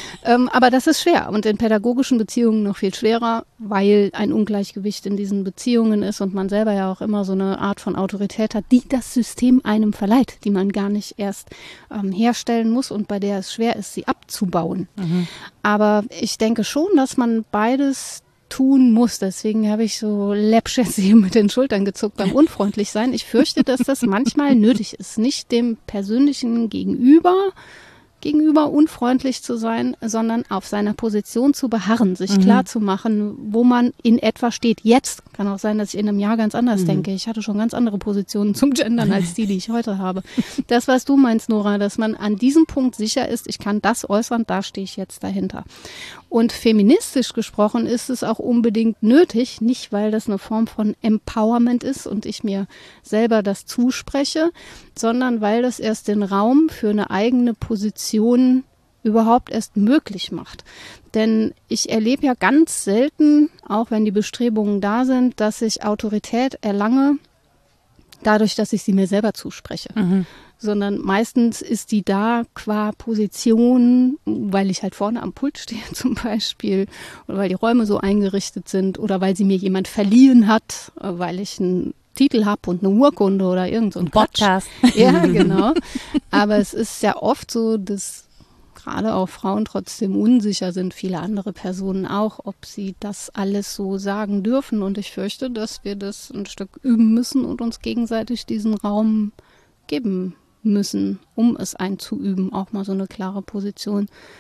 Aber das ist schwer und in pädagogischen Beziehungen noch viel schwerer, weil ein Ungleichgewicht in diesen Beziehungen ist und man selber ja auch immer so eine Art von Autorität hat, die das System einem verleiht, die man gar nicht erst herstellen muss und bei der es schwer ist, sie abzubauen. Aber ich denke schon, dass man beides tun muss. Deswegen habe ich so läppsch jetzt hier mit den Schultern gezuckt beim unfreundlich sein. Ich fürchte, dass das manchmal nötig ist, nicht dem persönlichen Gegenüber unfreundlich zu sein, sondern auf seiner Position zu beharren, sich klar zu machen, wo man in etwa steht. Jetzt kann auch sein, dass ich in einem Jahr ganz anders denke. Ich hatte schon ganz andere Positionen zum Gendern als die ich heute habe. Das, was du meinst, Nora, dass man an diesem Punkt sicher ist, ich kann das äußern, da stehe ich jetzt dahinter. Und feministisch gesprochen ist es auch unbedingt nötig, nicht weil das eine Form von Empowerment ist und ich mir selber das zuspreche, sondern weil das erst den Raum für eine eigene Position überhaupt erst möglich macht. Denn ich erlebe ja ganz selten, auch wenn die Bestrebungen da sind, dass ich Autorität erlange, dadurch, dass ich sie mir selber zuspreche. Sondern meistens ist die da qua Position, weil ich halt vorne am Pult stehe zum Beispiel oder weil die Räume so eingerichtet sind oder weil sie mir jemand verliehen hat, weil ich einen Titel habe und eine Urkunde oder irgend so ein
Podcast.
Ja, genau. Aber es ist ja oft so, dass gerade auch Frauen trotzdem unsicher sind, viele andere Personen auch, ob sie das alles so sagen dürfen. Und ich fürchte, dass wir das ein Stück üben müssen und uns gegenseitig diesen Raum geben müssen, um es einzuüben, auch mal so eine klare Position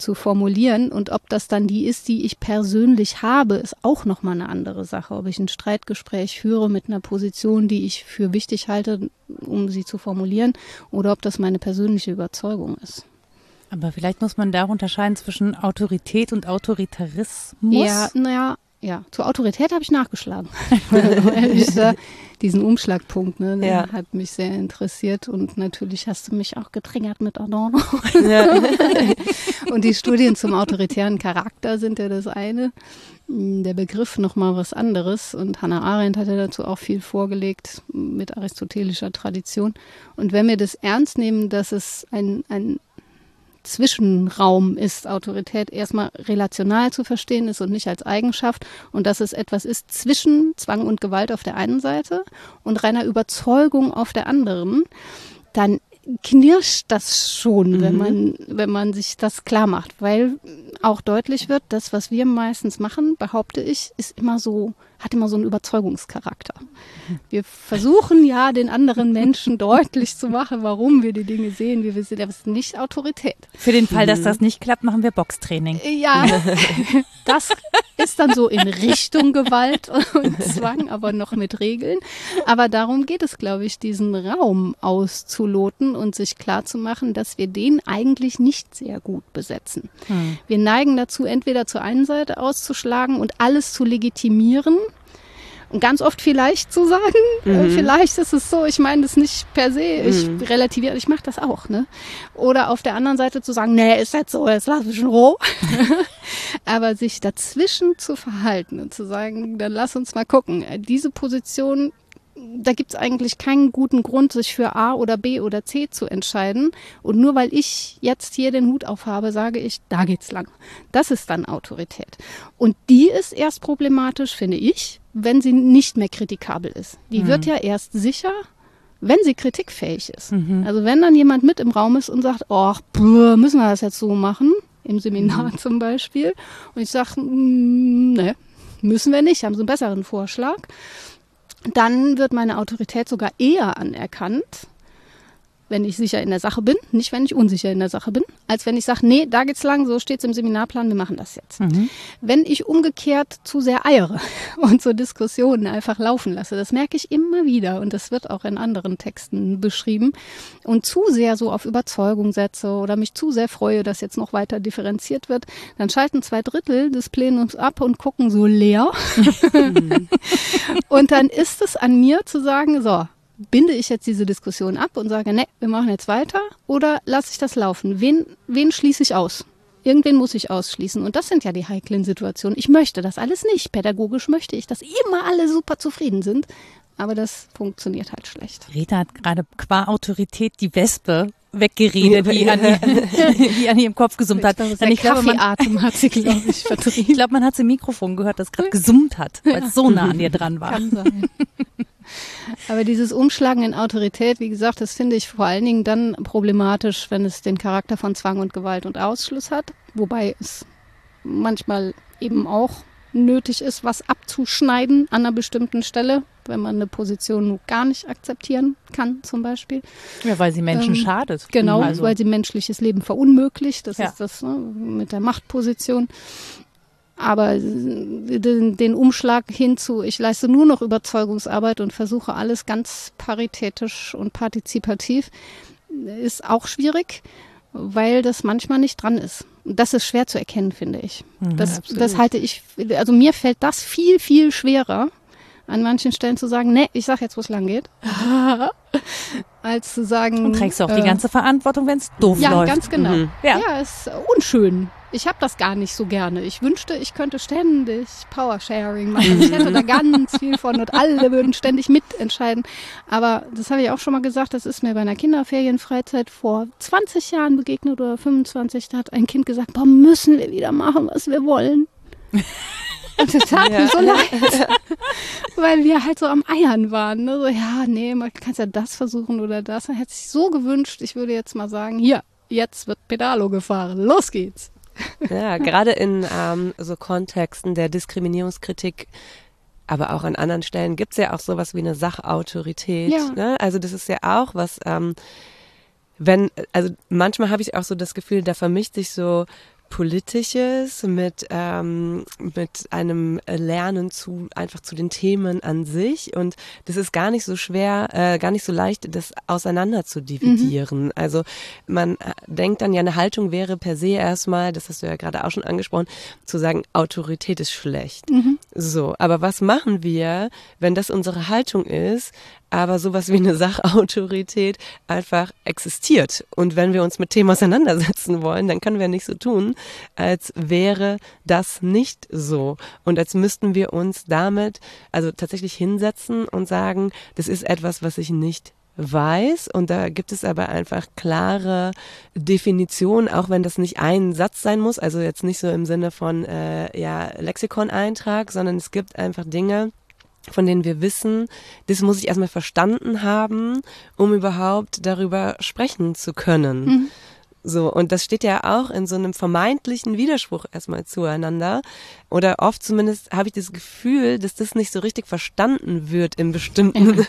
zu formulieren. Und ob das dann die ist, die ich persönlich habe, ist auch nochmal eine andere Sache. Ob ich ein Streitgespräch führe mit einer Position, die ich für wichtig halte, um sie zu formulieren, oder ob das meine persönliche Überzeugung ist.
Aber vielleicht muss man da unterscheiden zwischen Autorität und Autoritarismus.
Ja, zur Autorität habe ich nachgeschlagen. Weil ich da diesen Umschlagpunkt, der hat mich sehr interessiert. Und natürlich hast du mich auch getriggert mit Adorno. Ja. Und die Studien zum autoritären Charakter sind ja das eine. Der Begriff nochmal was anderes. Und Hannah Arendt hat ja dazu auch viel vorgelegt mit aristotelischer Tradition. Und wenn wir das ernst nehmen, dass es ein Zwischenraum ist, Autorität erstmal relational zu verstehen ist und nicht als Eigenschaft, und dass es etwas ist zwischen Zwang und Gewalt auf der einen Seite und reiner Überzeugung auf der anderen, dann knirscht das schon, wenn man sich das klar macht, weil auch deutlich wird, das, was wir meistens machen, behaupte ich, hat immer so einen Überzeugungscharakter. Wir versuchen ja, den anderen Menschen deutlich zu machen, warum wir die Dinge sehen, wie wir sehen. Aber es ist nicht Autorität.
Für den Fall, dass das nicht klappt, machen wir Boxtraining.
Ja, das ist dann so in Richtung Gewalt und Zwang, aber noch mit Regeln. Aber darum geht es, glaube ich, diesen Raum auszuloten und sich klarzumachen, dass wir den eigentlich nicht sehr gut besetzen. Wir neigen dazu, entweder zur einen Seite auszuschlagen und alles zu legitimieren, und ganz oft vielleicht zu sagen, vielleicht ist es so, ich meine das nicht per se, ich relativiere, ich mache das auch, ne? Oder auf der anderen Seite zu sagen, nee, ist jetzt so, jetzt lass mich schon roh. Aber sich dazwischen zu verhalten und zu sagen, dann lass uns mal gucken, diese Position, da gibt es eigentlich keinen guten Grund, sich für A oder B oder C zu entscheiden. Und nur weil ich jetzt hier den Hut aufhabe, sage ich, da geht's lang. Das ist dann Autorität. Und die ist erst problematisch, finde ich, wenn sie nicht mehr kritikabel ist. Die wird ja erst sicher, wenn sie kritikfähig ist. Also wenn dann jemand mit im Raum ist und sagt, ach, müssen wir das jetzt so machen, im Seminar zum Beispiel. Und ich sage, ne, müssen wir nicht, haben Sie einen besseren Vorschlag. Dann wird meine Autorität sogar eher anerkannt, wenn ich sicher in der Sache bin, nicht wenn ich unsicher in der Sache bin, als wenn ich sage, nee, da geht's lang, so steht's im Seminarplan, wir machen das jetzt. Wenn ich umgekehrt zu sehr eiere und so Diskussionen einfach laufen lasse, das merke ich immer wieder und das wird auch in anderen Texten beschrieben, und zu sehr so auf Überzeugung setze oder mich zu sehr freue, dass jetzt noch weiter differenziert wird, dann schalten 2/3 des Plenums ab und gucken so leer. Und dann ist es an mir zu sagen, so, binde ich jetzt diese Diskussion ab und sage, ne, wir machen jetzt weiter, oder lasse ich das laufen? Wen schließe ich aus? Irgendwen muss ich ausschließen. Und das sind ja die heiklen Situationen. Ich möchte das alles nicht. Pädagogisch möchte ich, dass immer alle super zufrieden sind. Aber das funktioniert halt schlecht.
Rita hat gerade qua Autorität die Wespe weggeredet, die an ihrem Kopf gesummt hat.
Ich glaube, Kaffeeatem hat sie, glaube ich, vertrieben.
Ich glaube, man hat sie im Mikrofon gehört, das gerade gesummt hat, weil es so nah an dir dran war.
Kann sein. Aber dieses Umschlagen in Autorität, wie gesagt, das finde ich vor allen Dingen dann problematisch, wenn es den Charakter von Zwang und Gewalt und Ausschluss hat. Wobei es manchmal eben auch nötig ist, was abzuschneiden an einer bestimmten Stelle, wenn man eine Position gar nicht akzeptieren kann, zum Beispiel.
Ja, weil sie Menschen schadet.
Genau, weil sie menschliches Leben verunmöglicht. Das ist das mit der Machtposition. Aber den Umschlag hinzu, ich leiste nur noch Überzeugungsarbeit und versuche alles ganz paritätisch und partizipativ, ist auch schwierig, weil das manchmal nicht dran ist. Das ist schwer zu erkennen, finde ich. Das halte ich, also mir fällt das viel, viel schwerer, an manchen Stellen zu sagen, nee, ich sag jetzt, wo es lang geht, als zu sagen.
Und trägst du auch die ganze Verantwortung, wenn es doof läuft.
Ja, ganz genau. Ja, ist unschön. Ich habe das gar nicht so gerne. Ich wünschte, ich könnte ständig Powersharing machen. Ich hätte da ganz viel von und alle würden ständig mitentscheiden. Aber das habe ich auch schon mal gesagt, das ist mir bei einer Kinderferienfreizeit vor 20 Jahren begegnet oder 25. Da hat ein Kind gesagt, boah, müssen wir wieder machen, was wir wollen. Und das tat mir so leid, weil wir halt so am Eiern waren. Ne? So, ja, nee, man kann ja das versuchen oder das. Man hätte sich so gewünscht, ich würde jetzt mal sagen, hier, jetzt wird Pedalo gefahren, los geht's.
Ja, gerade in so Kontexten der Diskriminierungskritik, aber auch an anderen Stellen gibt es ja auch sowas wie eine Sachautorität.
Ja.
Ne? Also das ist ja auch was, also manchmal habe ich auch so das Gefühl, da vermischt sich so Politisches, mit einem Lernen einfach zu den Themen an sich. Und das ist gar nicht so schwer, gar nicht so leicht, das auseinander zu dividieren. Also man denkt dann ja, eine Haltung wäre per se erstmal, das hast du ja gerade auch schon angesprochen, zu sagen, Autorität ist schlecht. So, aber was machen wir, wenn das unsere Haltung ist, aber sowas wie eine Sachautorität einfach existiert? Und wenn wir uns mit Themen auseinandersetzen wollen, dann können wir nicht so tun, als wäre das nicht so. Und als müssten wir uns damit also tatsächlich hinsetzen und sagen, das ist etwas, was ich nicht weiß, und da gibt es aber einfach klare Definitionen, auch wenn das nicht ein Satz sein muss, also jetzt nicht so im Sinne von Lexikon-Eintrag, sondern es gibt einfach Dinge, von denen wir wissen, das muss ich erstmal verstanden haben, um überhaupt darüber sprechen zu können. So, und das steht ja auch in so einem vermeintlichen Widerspruch erstmal zueinander. Oder oft zumindest habe ich das Gefühl, dass das nicht so richtig verstanden wird in bestimmten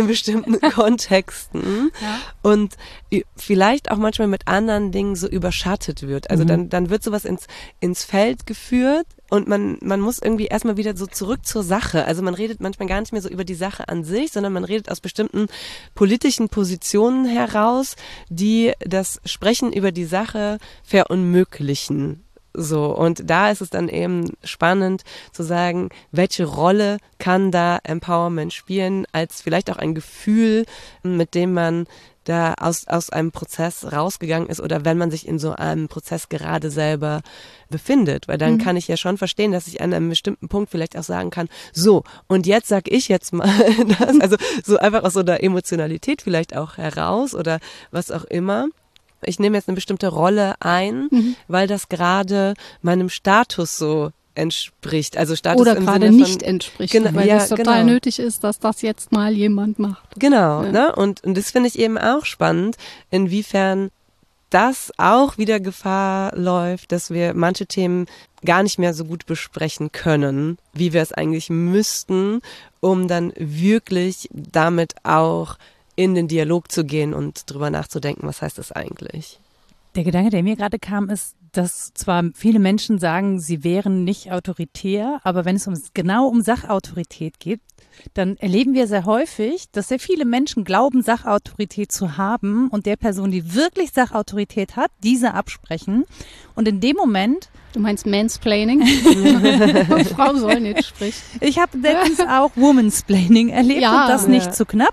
Kontexten. Ja. Und vielleicht auch manchmal mit anderen Dingen so überschattet wird. Also dann wird sowas ins Feld geführt. Und man muss irgendwie erstmal wieder so zurück zur Sache. Also man redet manchmal gar nicht mehr so über die Sache an sich, sondern man redet aus bestimmten politischen Positionen heraus, die das Sprechen über die Sache verunmöglichen. So, und da ist es dann eben spannend zu sagen, welche Rolle kann da Empowerment spielen, als vielleicht auch ein Gefühl, mit dem man da aus einem Prozess rausgegangen ist, oder wenn man sich in so einem Prozess gerade selber befindet, weil dann kann ich ja schon verstehen, dass ich an einem bestimmten Punkt vielleicht auch sagen kann, so, und jetzt sag ich jetzt mal das, also so einfach aus so einer Emotionalität vielleicht auch heraus oder was auch immer. Ich nehme jetzt eine bestimmte Rolle ein, weil das gerade meinem Status so entspricht. Also Status
oder
im
gerade
Sinne von,
nicht entspricht, weil es total nötig ist, dass das jetzt mal jemand macht.
Genau, ja. Ne? Und das finde ich eben auch spannend, inwiefern das auch wieder Gefahr läuft, dass wir manche Themen gar nicht mehr so gut besprechen können, wie wir es eigentlich müssten, um dann wirklich damit auch in den Dialog zu gehen und drüber nachzudenken, was heißt das eigentlich?
Der Gedanke, der mir gerade kam, ist, dass zwar viele Menschen sagen, sie wären nicht autoritär, aber wenn es genau um Sachautorität geht, dann erleben wir sehr häufig, dass sehr viele Menschen glauben, Sachautorität zu haben und der Person, die wirklich Sachautorität hat, diese absprechen. Und in dem Moment...
Du meinst Mansplaining? Frau Solnit spricht.
Ich habe letztens auch Womansplaining erlebt und das nicht zu knapp.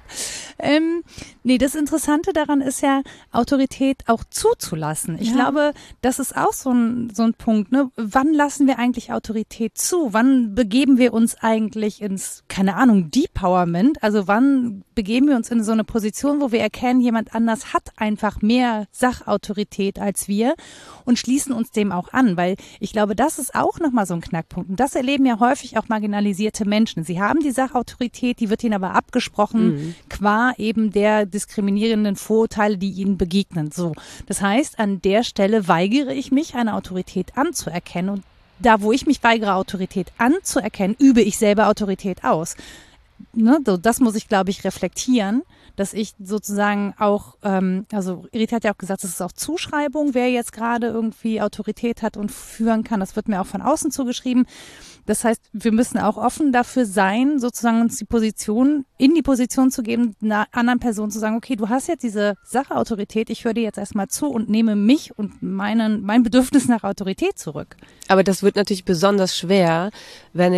Das Interessante daran ist ja, Autorität auch zuzulassen. Ich glaube, das ist auch so ein Punkt. Ne? Wann lassen wir eigentlich Autorität zu? Wann begeben wir uns eigentlich ins, keine Ahnung, Depowerment? Also wann begeben wir uns in so eine Position, wo wir erkennen, jemand anders hat einfach mehr Sachautorität als wir und schließen uns dem auch an, weil ich glaube, das ist auch nochmal so ein Knackpunkt. Und das erleben ja häufig auch marginalisierte Menschen. Sie haben die Sachautorität, die wird ihnen aber abgesprochen, qua eben der diskriminierenden Vorurteile, die ihnen begegnen. So. Das heißt, an der Stelle weigere ich mich, eine Autorität anzuerkennen. Und da, wo ich mich weigere, Autorität anzuerkennen, übe ich selber Autorität aus. Ne? So, das muss ich, glaube ich, reflektieren, dass ich sozusagen auch, also Irit hat ja auch gesagt, das ist auch Zuschreibung, wer jetzt gerade irgendwie Autorität hat und führen kann. Das wird mir auch von außen zugeschrieben. Das heißt, wir müssen auch offen dafür sein, sozusagen uns in die Position zu geben, einer anderen Person zu sagen, okay, du hast jetzt diese Sachautorität, ich höre dir jetzt erstmal zu und nehme mich und mein Bedürfnis nach Autorität zurück.
Aber das wird natürlich besonders schwer, wenn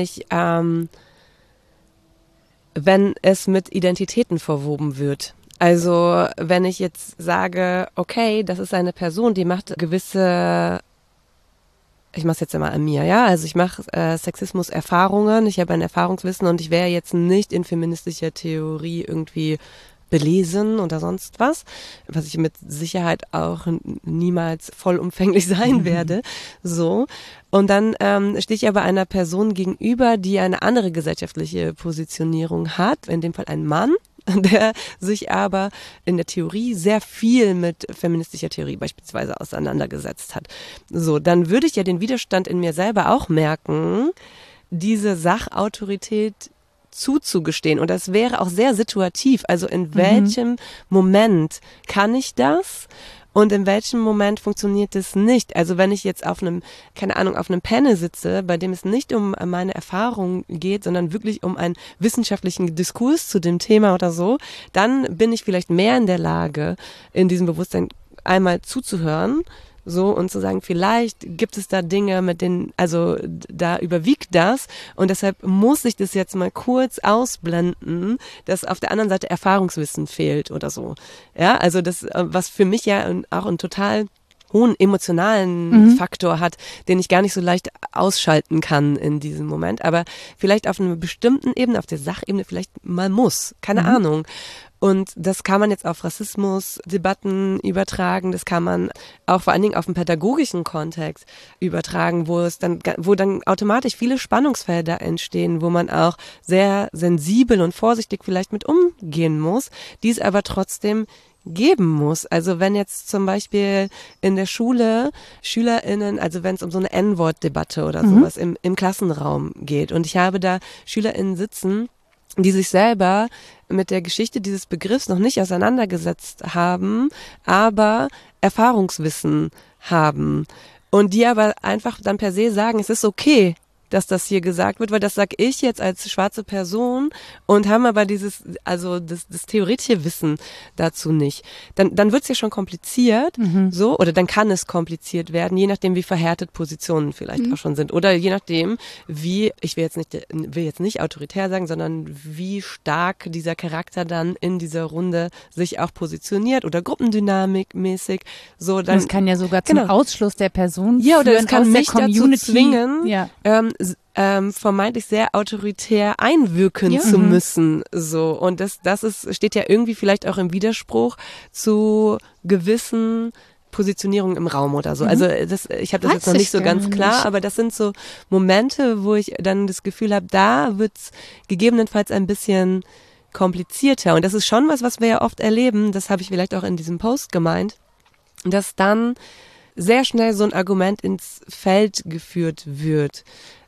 es mit Identitäten verwoben wird. Also wenn ich jetzt sage, okay, das ist eine Person, die macht gewisse, ich mache es jetzt immer an mir, ja, also ich mache Sexismus-Erfahrungen, ich habe ein Erfahrungswissen und ich wäre jetzt nicht in feministischer Theorie irgendwie belesen oder sonst was ich mit Sicherheit auch niemals vollumfänglich sein werde, so. Und dann stehe ich aber einer Person gegenüber, die eine andere gesellschaftliche Positionierung hat, in dem Fall ein Mann, der sich aber in der Theorie sehr viel mit feministischer Theorie beispielsweise auseinandergesetzt hat. So, dann würde ich ja den Widerstand in mir selber auch merken, diese Sachautorität zuzugestehen. Und das wäre auch sehr situativ. Also in welchem Moment kann ich das? und in welchem Moment funktioniert das nicht. Also wenn ich jetzt auf einem Panel sitze, bei dem es nicht um meine Erfahrung geht, sondern wirklich um einen wissenschaftlichen Diskurs zu dem Thema oder so, dann bin ich vielleicht mehr in der Lage, in diesem Bewusstsein einmal zuzuhören, so, und zu sagen, vielleicht gibt es da Dinge, mit denen, also da überwiegt das und deshalb muss ich das jetzt mal kurz ausblenden, dass auf der anderen Seite Erfahrungswissen fehlt oder so. Ja, also das, was für mich ja auch einen total hohen emotionalen Faktor hat, den ich gar nicht so leicht ausschalten kann in diesem Moment, aber vielleicht auf einer bestimmten Ebene, auf der Sachebene vielleicht mal muss, keine Ahnung. Und das kann man jetzt auf Rassismusdebatten übertragen, das kann man auch vor allen Dingen auf einen pädagogischen Kontext übertragen, wo dann automatisch viele Spannungsfelder entstehen, wo man auch sehr sensibel und vorsichtig vielleicht mit umgehen muss, die es aber trotzdem geben muss. Also wenn jetzt zum Beispiel in der Schule SchülerInnen, also wenn es um so eine N-Wort-Debatte oder sowas im Klassenraum geht und ich habe da SchülerInnen sitzen, die sich selber mit der Geschichte dieses Begriffs noch nicht auseinandergesetzt haben, aber Erfahrungswissen haben und die aber einfach dann per se sagen, es ist okay, dass das hier gesagt wird, weil das sag ich jetzt als schwarze Person und haben aber das theoretische Wissen dazu nicht. Dann wird's ja schon kompliziert, so, oder dann kann es kompliziert werden, je nachdem, wie verhärtet Positionen vielleicht auch schon sind. Oder je nachdem, wie, ich will jetzt nicht autoritär sagen, sondern wie stark dieser Charakter dann in dieser Runde sich auch positioniert oder gruppendynamikmäßig. So, dann,
das kann ja sogar zum Ausschluss der Person
ja, oder
führen,
es kann
aus
mich
der Community
dazu zwingen,
ja.
vermeintlich sehr autoritär einwirken zu müssen, so. Und das steht ja irgendwie vielleicht auch im Widerspruch zu gewissen Positionierungen im Raum oder so. Also ich habe das jetzt noch nicht so ganz klar, aber das sind so Momente, wo ich dann das Gefühl habe, da wird's gegebenenfalls ein bisschen komplizierter. Und das ist schon was wir ja oft erleben, das habe ich vielleicht auch in diesem Post gemeint, dass dann sehr schnell so ein Argument ins Feld geführt wird.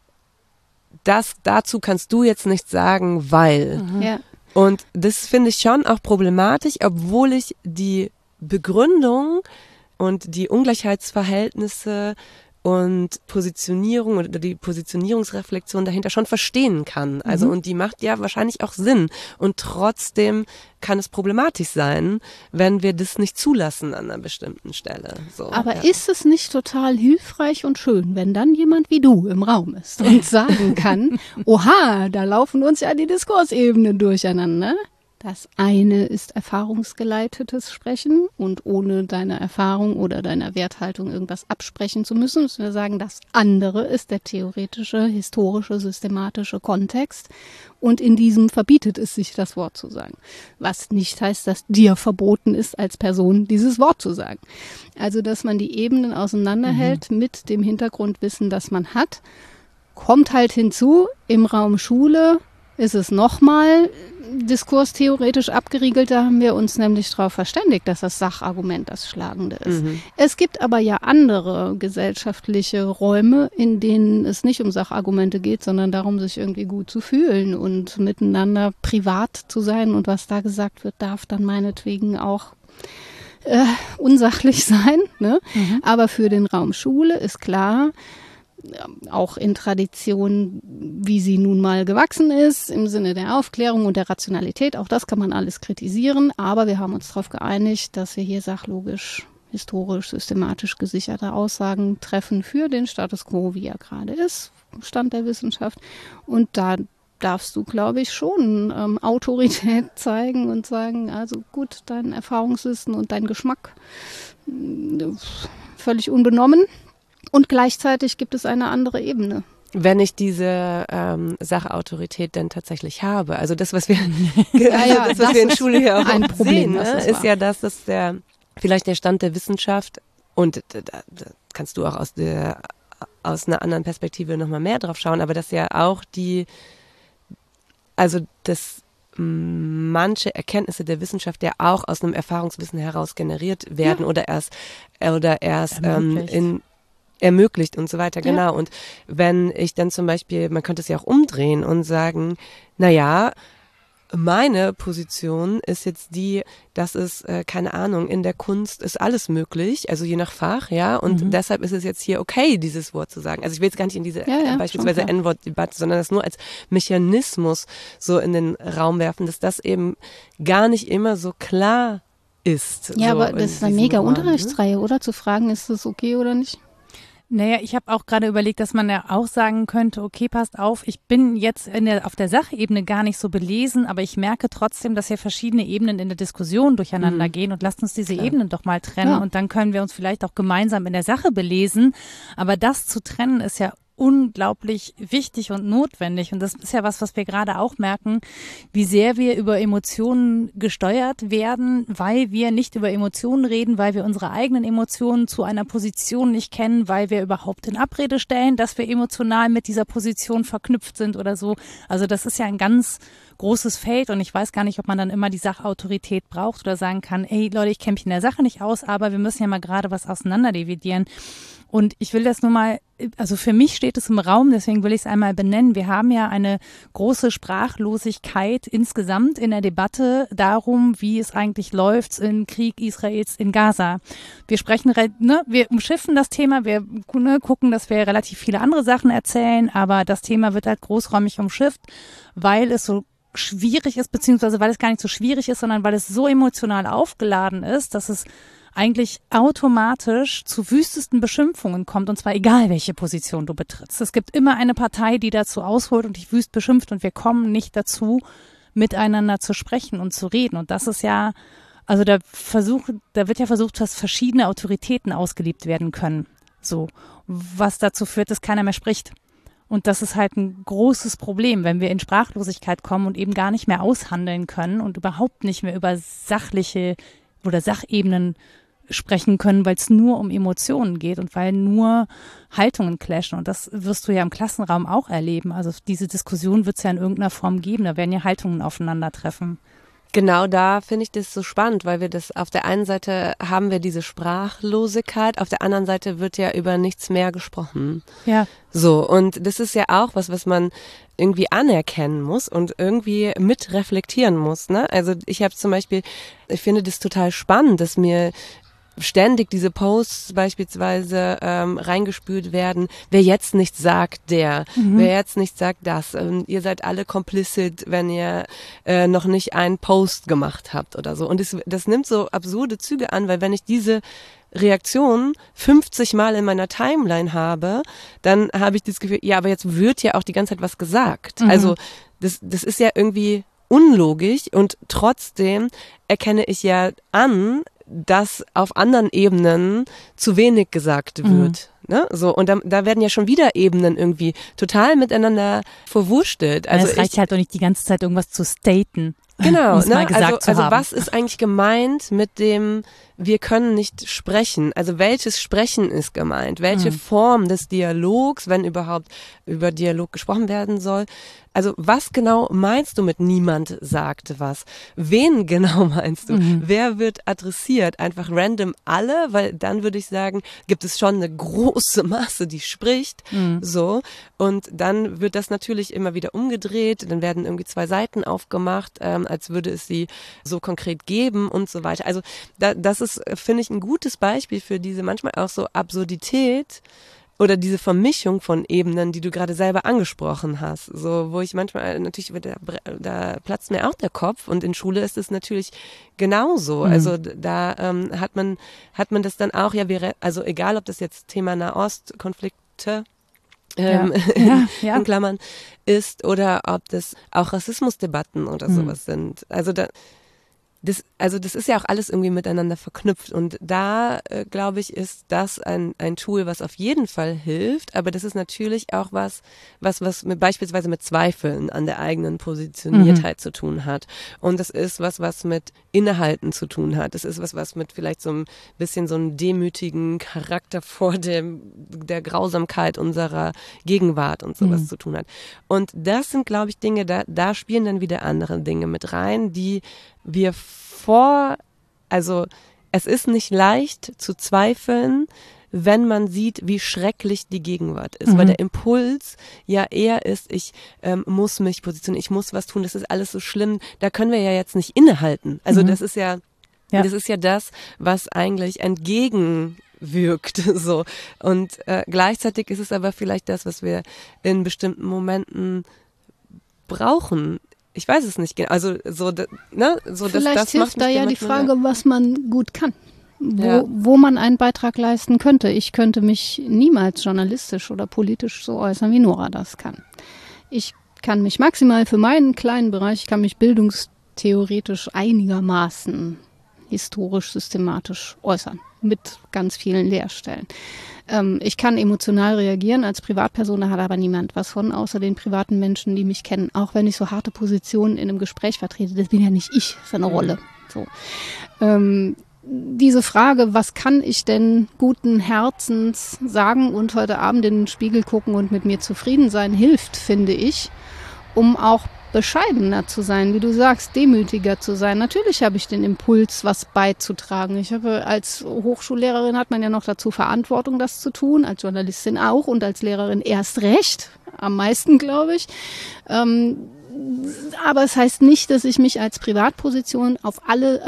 Dazu kannst du jetzt nichts sagen, weil.
Ja.
Und das finde ich schon auch problematisch, obwohl ich die Begründung und die Ungleichheitsverhältnisse und Positionierung oder die Positionierungsreflexion dahinter schon verstehen kann. Also und die macht ja wahrscheinlich auch Sinn. Und trotzdem kann es problematisch sein, wenn wir das nicht zulassen an einer bestimmten Stelle. So,
aber ist es nicht total hilfreich und schön, wenn dann jemand wie du im Raum ist und sagen kann, oha, da laufen uns ja die Diskursebenen durcheinander. Das eine ist erfahrungsgeleitetes Sprechen und ohne deine Erfahrung oder deiner Werthaltung irgendwas absprechen zu müssen, müssen wir sagen, das andere ist der theoretische, historische, systematische Kontext und in diesem verbietet es sich, das Wort zu sagen. Was nicht heißt, dass dir verboten ist, als Person dieses Wort zu sagen. Also, dass man die Ebenen auseinanderhält mit dem Hintergrundwissen, das man hat, kommt halt hinzu, im Raum Schule ist es nochmal diskurstheoretisch abgeriegelt, da haben wir uns nämlich darauf verständigt, dass das Sachargument das Schlagende ist. Es gibt aber ja andere gesellschaftliche Räume, in denen es nicht um Sachargumente geht, sondern darum, sich irgendwie gut zu fühlen und miteinander privat zu sein. Und was da gesagt wird, darf dann meinetwegen auch unsachlich sein. Ne? Aber für den Raum Schule ist klar, auch in Tradition, wie sie nun mal gewachsen ist, im Sinne der Aufklärung und der Rationalität, auch das kann man alles kritisieren, aber wir haben uns darauf geeinigt, dass wir hier sachlogisch, historisch, systematisch gesicherte Aussagen treffen für den Status quo, wie er gerade ist, Stand der Wissenschaft. Und da darfst du, glaube ich, schon Autorität zeigen und sagen, also gut, dein Erfahrungswissen und dein Geschmack völlig unbenommen. Und gleichzeitig gibt es eine andere Ebene.
Wenn ich diese Sachautorität dann tatsächlich habe. Also das, was wir, was wir in Schule hier auch
ein Problem,
sehen, ne, ist ja, dass das vielleicht der Stand der Wissenschaft und da kannst du auch aus einer anderen Perspektive nochmal mehr drauf schauen, aber dass ja auch dass manche Erkenntnisse der Wissenschaft ja auch aus einem Erfahrungswissen heraus generiert werden oder erst ermöglicht und so weiter, genau. Und wenn ich dann zum Beispiel, man könnte es ja auch umdrehen und sagen, naja, meine Position ist jetzt die, dass es, keine Ahnung, in der Kunst ist alles möglich, also je nach Fach, ja, und deshalb ist es jetzt hier okay, dieses Wort zu sagen. Also ich will jetzt gar nicht in diese beispielsweise N-Wort-Debatte, sondern das nur als Mechanismus so in den Raum werfen, dass das eben gar nicht immer so klar ist.
Ja,
so
aber das ist eine mega Unterrichtsreihe, oder? Zu fragen, ist das okay oder nicht?
Naja, ich habe auch gerade überlegt, dass man ja auch sagen könnte, okay, passt auf, ich bin jetzt auf der Sachebene gar nicht so belesen, aber ich merke trotzdem, dass hier verschiedene Ebenen in der Diskussion durcheinander gehen und lasst uns diese Ebenen doch mal trennen und dann können wir uns vielleicht auch gemeinsam in der Sache belesen. Aber das zu trennen ist ja unglaublich wichtig und notwendig. Und das ist ja was wir gerade auch merken, wie sehr wir über Emotionen gesteuert werden, weil wir nicht über Emotionen reden, weil wir unsere eigenen Emotionen zu einer Position nicht kennen, weil wir überhaupt in Abrede stellen, dass wir emotional mit dieser Position verknüpft sind oder so. Also das ist ja ein ganz großes Feld und ich weiß gar nicht, ob man dann immer die Sachautorität braucht oder sagen kann, ey Leute, ich kenne mich in der Sache nicht aus, aber wir müssen ja mal gerade was auseinanderdividieren. Und ich will das nur mal, also für mich steht es im Raum, deswegen will ich es einmal benennen. Wir haben ja eine große Sprachlosigkeit insgesamt in der Debatte darum, wie es eigentlich läuft im Krieg Israels in Gaza. Wir sprechen, wir umschiffen das Thema, wir gucken, dass wir relativ viele andere Sachen erzählen, aber das Thema wird halt großräumig umschifft, weil es so schwierig ist, beziehungsweise weil es gar nicht so schwierig ist, sondern weil es so emotional aufgeladen ist, dass es eigentlich automatisch zu wüstesten Beschimpfungen kommt, und zwar egal, welche Position du betrittst. Es gibt immer eine Partei, die dazu ausholt und dich wüst beschimpft und wir kommen nicht dazu, miteinander zu sprechen und zu reden. Und das ist ja, also da wird ja versucht, dass verschiedene Autoritäten ausgelebt werden können. So, was dazu führt, dass keiner mehr spricht. Und das ist halt ein großes Problem, wenn wir in Sprachlosigkeit kommen und eben gar nicht mehr aushandeln können und überhaupt nicht mehr über sachliche oder Sachebenen sprechen können, weil es nur um Emotionen geht und weil nur Haltungen clashen. Und das wirst du ja im Klassenraum auch erleben. Also diese Diskussion wird es ja in irgendeiner Form geben. Da werden ja Haltungen aufeinandertreffen.
Genau, da finde ich das so spannend, weil wir das auf der einen Seite haben wir diese Sprachlosigkeit, auf der anderen Seite wird ja über nichts mehr gesprochen.
Ja.
So, und das ist ja auch was man irgendwie anerkennen muss und irgendwie mit reflektieren muss, ne? Also ich finde das total spannend, dass mir ständig diese Posts beispielsweise reingespült werden, wer jetzt nichts sagt, wer jetzt nichts sagt, das. Ihr seid alle complicit, wenn ihr noch nicht einen Post gemacht habt oder so. Und das nimmt so absurde Züge an, weil wenn ich diese Reaktion 50 Mal in meiner Timeline habe, dann habe ich das Gefühl, ja, aber jetzt wird ja auch die ganze Zeit was gesagt. Also das ist ja irgendwie unlogisch und trotzdem erkenne ich ja an, dass auf anderen Ebenen zu wenig gesagt wird. Ne? So, und da werden ja schon wieder Ebenen irgendwie total miteinander verwurstelt. Also
es reicht halt auch nicht die ganze Zeit irgendwas zu staten.
Genau,
ne?
Also was ist eigentlich gemeint mit dem, wir können nicht sprechen? Also welches Sprechen ist gemeint? Welche Form des Dialogs, wenn überhaupt über Dialog gesprochen werden soll? Also was genau meinst du mit niemand sagt was? Wen genau meinst du? Wer wird adressiert? Einfach random alle? Weil dann würde ich sagen, gibt es schon eine große Masse, die spricht. So. Und dann wird das natürlich immer wieder umgedreht. Dann werden irgendwie 2 Seiten aufgemacht, als würde es sie so konkret geben und so weiter. Also das ist, finde ich, ein gutes Beispiel für diese manchmal auch so Absurdität oder diese Vermischung von Ebenen, die du gerade selber angesprochen hast. So, wo ich manchmal natürlich, da platzt mir auch der Kopf und in Schule ist es natürlich genauso. Also da hat man das dann auch, also egal, ob das jetzt Thema Nahostkonflikte in Klammern ist oder ob das auch Rassismusdebatten oder sowas sind. Also das ist ja auch alles irgendwie miteinander verknüpft und da, glaube ich, ist das ein Tool, was auf jeden Fall hilft, aber das ist natürlich auch was beispielsweise mit Zweifeln an der eigenen Positioniertheit zu tun hat und das ist was mit Innehalten zu tun hat, das ist was mit vielleicht so ein bisschen so einem demütigen Charakter vor der Grausamkeit unserer Gegenwart und sowas zu tun hat und das sind, glaube ich, Dinge, da spielen dann wieder andere Dinge mit rein, die wir also es ist nicht leicht zu zweifeln, wenn man sieht, wie schrecklich die Gegenwart ist. Weil der Impuls ja eher ist, ich muss mich positionieren, ich muss was tun, das ist alles so schlimm. Da können wir ja jetzt nicht innehalten. Also das ist ja das, was eigentlich entgegenwirkt. So. Und gleichzeitig ist es aber vielleicht das, was wir in bestimmten Momenten brauchen. Ich weiß es nicht genau. Also
Vielleicht
das
hilft da ja die Frage, was man gut kann.
Ja.
Wo man einen Beitrag leisten könnte. Ich könnte mich niemals journalistisch oder politisch so äußern, wie Nora das kann. Ich kann mich maximal für meinen kleinen Bereich, ich kann mich bildungstheoretisch einigermaßen historisch, systematisch äußern. Mit ganz vielen Leerstellen. Ich kann emotional reagieren als Privatperson, da hat aber niemand was von, außer den privaten Menschen, die mich kennen. Auch wenn ich so harte Positionen in einem Gespräch vertrete, das bin ja nicht ich, das ist eine Rolle. So. Diese Frage, was kann ich denn guten Herzens sagen und heute Abend in den Spiegel gucken und mit mir zufrieden sein, hilft, finde ich, um auch bescheidener zu sein, wie du sagst, demütiger zu sein. Natürlich habe ich den Impuls, was beizutragen. Ich habe als Hochschullehrerin hat man ja noch dazu Verantwortung, das zu tun, als Journalistin auch und als Lehrerin erst recht, am meisten, glaube ich. Aber es heißt nicht, dass ich mich als Privatperson auf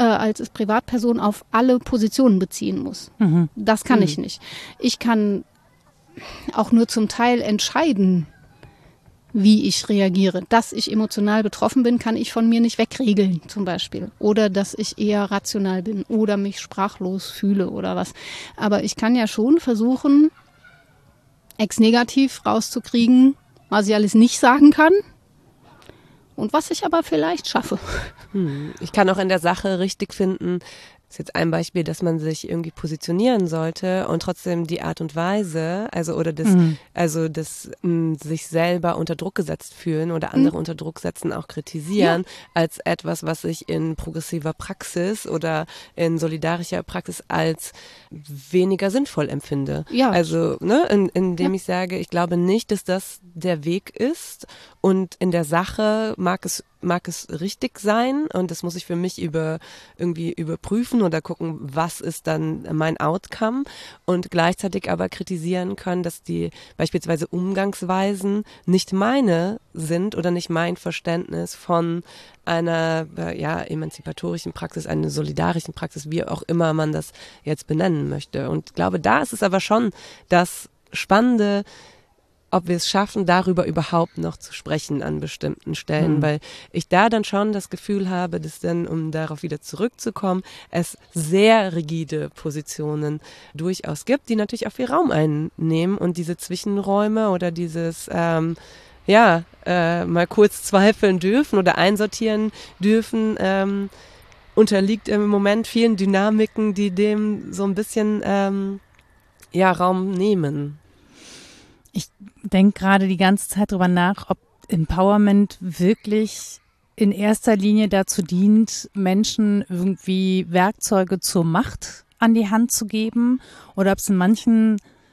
alle Positionen beziehen muss. Das kann ich nicht. Ich kann auch nur zum Teil entscheiden, wie ich reagiere. Dass ich emotional betroffen bin, kann ich von mir nicht wegregeln, zum Beispiel. Oder dass ich eher rational bin oder mich sprachlos fühle oder was. Aber ich kann ja schon versuchen, ex-negativ rauszukriegen, was ich alles nicht sagen kann und was ich aber vielleicht schaffe.
Ich kann auch in der Sache richtig finden, das ist jetzt ein Beispiel, dass man sich irgendwie positionieren sollte und trotzdem die Art und Weise, das sich selber unter Druck gesetzt fühlen oder andere unter Druck setzen, auch kritisieren, als etwas, was ich in progressiver Praxis oder in solidarischer Praxis als weniger sinnvoll empfinde.
Ja.
Also, indem ich sage, ich glaube nicht, dass das der Weg ist und in der Sache mag es richtig sein und das muss ich für mich irgendwie überprüfen oder gucken, was ist dann mein Outcome und gleichzeitig aber kritisieren können, dass die beispielsweise Umgangsweisen nicht meine sind oder nicht mein Verständnis von einer emanzipatorischen Praxis, einer solidarischen Praxis, wie auch immer man das jetzt benennen möchte. Und ich glaube, da ist es aber schon das Spannende, ob wir es schaffen, darüber überhaupt noch zu sprechen an bestimmten Stellen, weil ich da dann schon das Gefühl habe, dass dann, um darauf wieder zurückzukommen, es sehr rigide Positionen durchaus gibt, die natürlich auch viel Raum einnehmen und diese Zwischenräume oder dieses mal kurz zweifeln dürfen oder einsortieren dürfen, unterliegt im Moment vielen Dynamiken, die dem so ein bisschen Raum nehmen.
Ich denke gerade die ganze Zeit drüber nach, ob Empowerment wirklich in erster Linie dazu dient, Menschen irgendwie Werkzeuge zur Macht an die Hand zu geben oder ob es in manchen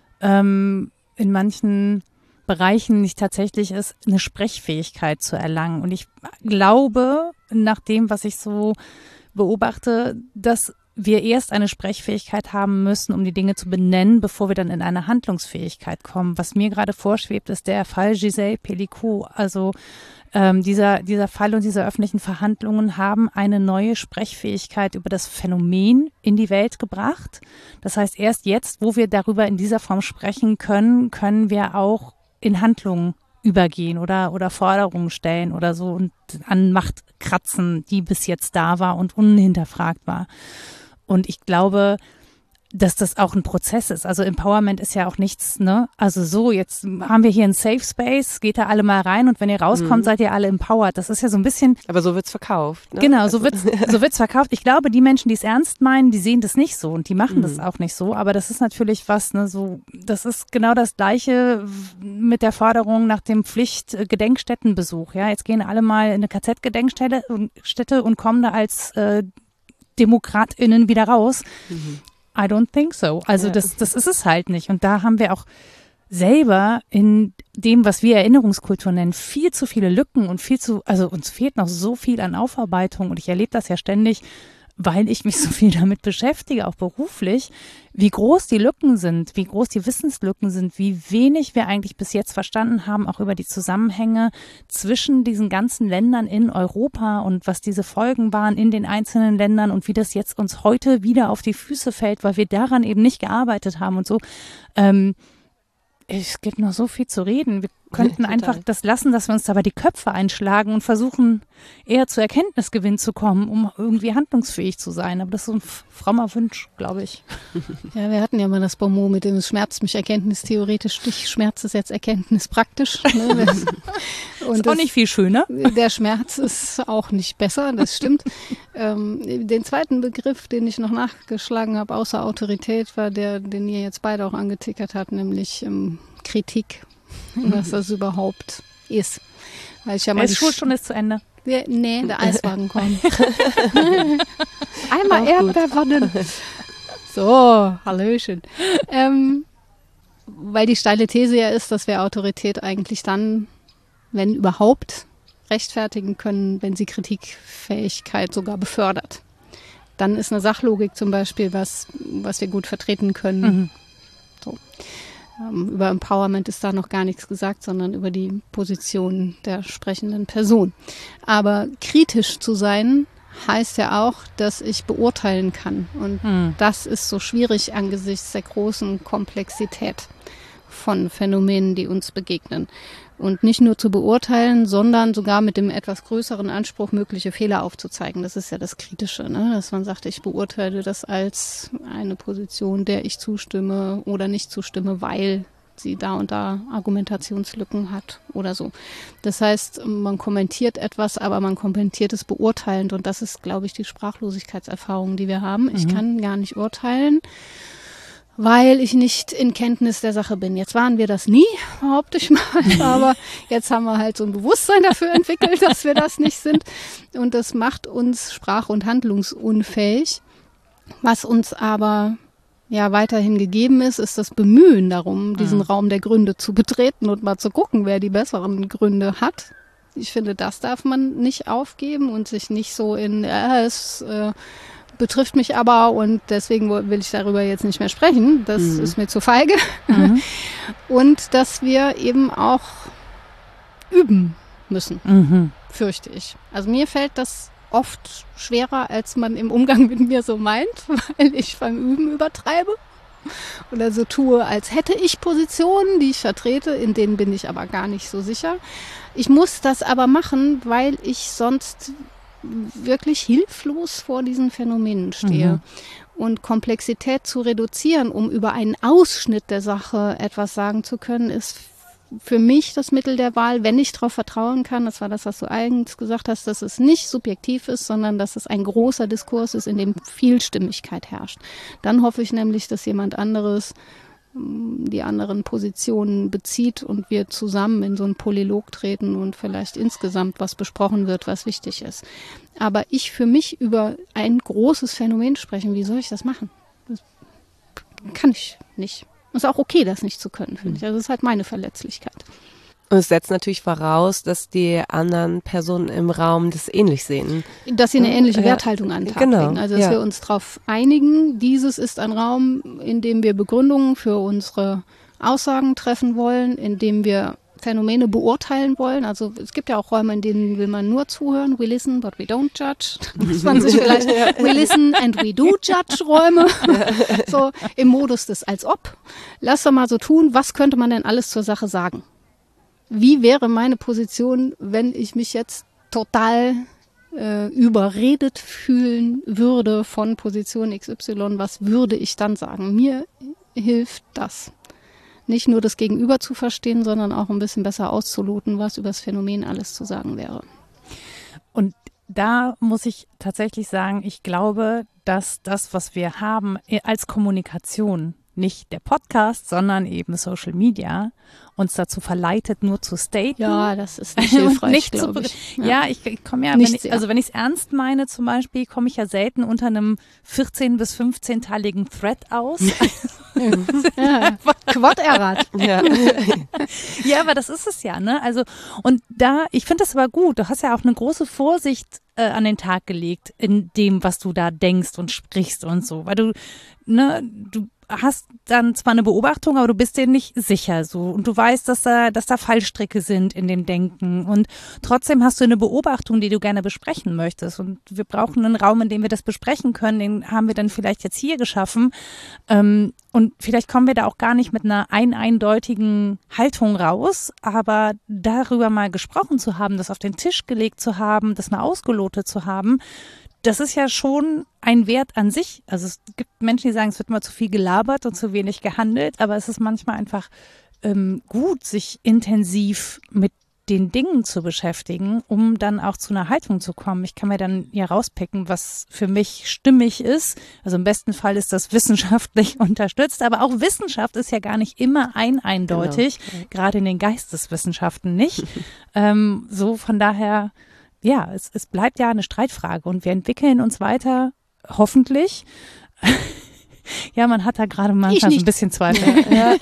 Bereichen nicht tatsächlich ist, eine Sprechfähigkeit zu erlangen. Und ich glaube, nach dem, was ich so beobachte, dass wir erst eine Sprechfähigkeit haben müssen, um die Dinge zu benennen, bevor wir dann in eine Handlungsfähigkeit kommen. Was mir gerade vorschwebt, ist der Fall Gisèle Pelicot. Also dieser Fall und diese öffentlichen Verhandlungen haben eine neue Sprechfähigkeit über das Phänomen in die Welt gebracht. Das heißt, erst jetzt, wo wir darüber in dieser Form sprechen können, können wir auch in Handlungen übergehen oder Forderungen stellen oder so und an Macht kratzen, die bis jetzt da war und unhinterfragt war. Und ich glaube, dass das auch ein Prozess ist. Also Empowerment ist ja auch nichts, ne? Also so, jetzt haben wir hier einen Safe Space, geht da alle mal rein und wenn ihr rauskommt, seid ihr alle empowered. Das ist ja so ein bisschen.
Aber so wird's verkauft, ne?
Genau, so wird's verkauft. Ich glaube, die Menschen, die es ernst meinen, die sehen das nicht so und die machen das auch nicht so. Aber das ist natürlich was, ne, so, das ist genau das Gleiche mit der Forderung nach dem Pflicht-Gedenkstättenbesuch. Ja, jetzt gehen alle mal in eine KZ-Gedenkstätte und kommen da als DemokratInnen wieder raus. I don't think so. Also das ist es halt nicht. Und da haben wir auch selber in dem, was wir Erinnerungskultur nennen, viel zu viele Lücken und also uns fehlt noch so viel an Aufarbeitung. Und ich erlebe das ja ständig weil ich mich so viel damit beschäftige, auch beruflich, wie groß die Lücken sind, wie groß die Wissenslücken sind, wie wenig wir eigentlich bis jetzt verstanden haben, auch über die Zusammenhänge zwischen diesen ganzen Ländern in Europa und was diese Folgen waren in den einzelnen Ländern und wie das jetzt uns heute wieder auf die Füße fällt, weil wir daran eben nicht gearbeitet haben und so. Es gibt noch so viel zu reden. Wir könnten einfach das lassen, dass wir uns dabei die Köpfe einschlagen und versuchen, eher zu Erkenntnisgewinn zu kommen, um irgendwie handlungsfähig zu sein. Aber das ist so ein frommer Wunsch, glaube ich.
Ja, wir hatten ja mal das Bonmot mit dem es schmerzt mich erkenntnistheoretisch, dich schmerzt es jetzt erkenntnispraktisch. Ne?
Und ist auch nicht viel schöner.
Der Schmerz ist auch nicht besser, das stimmt. Den zweiten Begriff, den ich noch nachgeschlagen habe, außer Autorität, war der, den ihr jetzt beide auch angetickert habt, nämlich Kritik, was das überhaupt ist. Weil ich ja mal
die Schulstunde ist zu Ende.
Nee, der Eiswagen kommt. Einmal Erdbeerpfannen. So, Hallöchen. Weil die steile These ja ist, dass wir Autorität eigentlich dann, wenn überhaupt, rechtfertigen können, wenn sie Kritikfähigkeit sogar befördert. Dann ist eine Sachlogik zum Beispiel was wir gut vertreten können.
Mhm.
So. Über Empowerment ist da noch gar nichts gesagt, sondern über die Position der sprechenden Person. Aber kritisch zu sein, heißt ja auch, dass ich beurteilen kann. Und das ist so schwierig angesichts der großen Komplexität von Phänomenen, die uns begegnen. Und nicht nur zu beurteilen, sondern sogar mit dem etwas größeren Anspruch, mögliche Fehler aufzuzeigen. Das ist ja das Kritische, ne? Dass man sagt, ich beurteile das als eine Position, der ich zustimme oder nicht zustimme, weil sie da und da Argumentationslücken hat oder so. Das heißt, man kommentiert etwas, aber man kommentiert es beurteilend. Und das ist, glaube ich, die Sprachlosigkeitserfahrung, die wir haben. Ich kann gar nicht urteilen, weil ich nicht in Kenntnis der Sache bin. Jetzt waren wir das nie, behaupte ich mal, aber jetzt haben wir halt so ein Bewusstsein dafür entwickelt, dass wir das nicht sind. Und das macht uns sprach- und handlungsunfähig. Was uns aber ja weiterhin gegeben ist das Bemühen darum, diesen Raum der Gründe zu betreten und mal zu gucken, wer die besseren Gründe hat. Ich finde, das darf man nicht aufgeben und sich nicht so es betrifft mich aber und deswegen will ich darüber jetzt nicht mehr sprechen. Das ist mir zu feige. Und dass wir eben auch üben müssen, fürchte ich. Also mir fällt das oft schwerer, als man im Umgang mit mir so meint, weil ich beim Üben übertreibe oder so tue, als hätte ich Positionen, die ich vertrete, in denen bin ich aber gar nicht so sicher. Ich muss das aber machen, weil ich sonst wirklich hilflos vor diesen Phänomenen stehe. Und Komplexität zu reduzieren, um über einen Ausschnitt der Sache etwas sagen zu können, ist für mich das Mittel der Wahl, wenn ich darauf vertrauen kann, das war das, was du eigentlich gesagt hast, dass es nicht subjektiv ist, sondern dass es ein großer Diskurs ist, in dem Vielstimmigkeit herrscht. Dann hoffe ich nämlich, dass jemand anderes die anderen Positionen bezieht und wir zusammen in so einen Polylog treten und vielleicht insgesamt was besprochen wird, was wichtig ist. Aber ich für mich über ein großes Phänomen sprechen, wie soll ich das machen? Das kann ich nicht. Ist auch okay, das nicht zu können, finde ich. Also das ist halt meine Verletzlichkeit.
Und es setzt natürlich voraus, dass die anderen Personen im Raum das ähnlich sehen.
Dass sie eine ähnliche Werthaltung an den Tag legen. Also dass wir uns darauf einigen, dieses ist ein Raum, in dem wir Begründungen für unsere Aussagen treffen wollen, in dem wir Phänomene beurteilen wollen. Also es gibt ja auch Räume, in denen will man nur zuhören. We listen, but we don't judge. Muss man sich vielleicht we listen and we do judge Räume. So im Modus des als ob. Lass doch mal so tun, was könnte man denn alles zur Sache sagen? Wie wäre meine Position, wenn ich mich jetzt total überredet fühlen würde von Position XY? Was würde ich dann sagen? Mir hilft das. Nicht nur das Gegenüber zu verstehen, sondern auch ein bisschen besser auszuloten, was über das Phänomen alles zu sagen wäre.
Und da muss ich tatsächlich sagen, ich glaube, dass das, was wir haben als Kommunikation, nicht der Podcast, sondern eben Social Media uns dazu verleitet, nur zu staten.
Ja, das ist nicht hilfreich, glaube ich.
Ja, ich komme ja, wenn ich es ernst meine zum Beispiel, komme ich ja selten unter einem 14- bis 15-teiligen Thread aus.
Ja, Quad-Errad.
Ja.
Ja, aber das ist es ja, ne? Also, und ich finde das aber gut. Du hast ja auch eine große Vorsicht an den Tag gelegt in dem, was du da denkst und sprichst und so, weil du hast dann zwar eine Beobachtung, aber du bist dir nicht sicher so und du weißt, dass da Fallstricke sind in dem Denken und trotzdem hast du eine Beobachtung, die du gerne besprechen möchtest und wir brauchen einen Raum, in dem wir das besprechen können, den haben wir dann vielleicht jetzt hier geschaffen und vielleicht kommen wir da auch gar nicht mit einer eindeutigen Haltung raus, aber darüber mal gesprochen zu haben, das auf den Tisch gelegt zu haben, das mal ausgelotet zu haben, das ist ja schon ein Wert an sich. Also es gibt Menschen, die sagen, es wird immer zu viel gelabert und zu wenig gehandelt, aber es ist manchmal einfach gut, sich intensiv mit den Dingen zu beschäftigen, um dann auch zu einer Haltung zu kommen. Ich kann mir dann ja rauspicken, was für mich stimmig ist. Also im besten Fall ist das wissenschaftlich unterstützt, aber auch Wissenschaft ist ja gar nicht immer eindeutig, genau. Gerade in den Geisteswissenschaften nicht. So von daher, ja, es bleibt ja eine Streitfrage und wir entwickeln uns weiter, hoffentlich. Ja, man hat da gerade manchmal so ein bisschen Zweifel. Ja.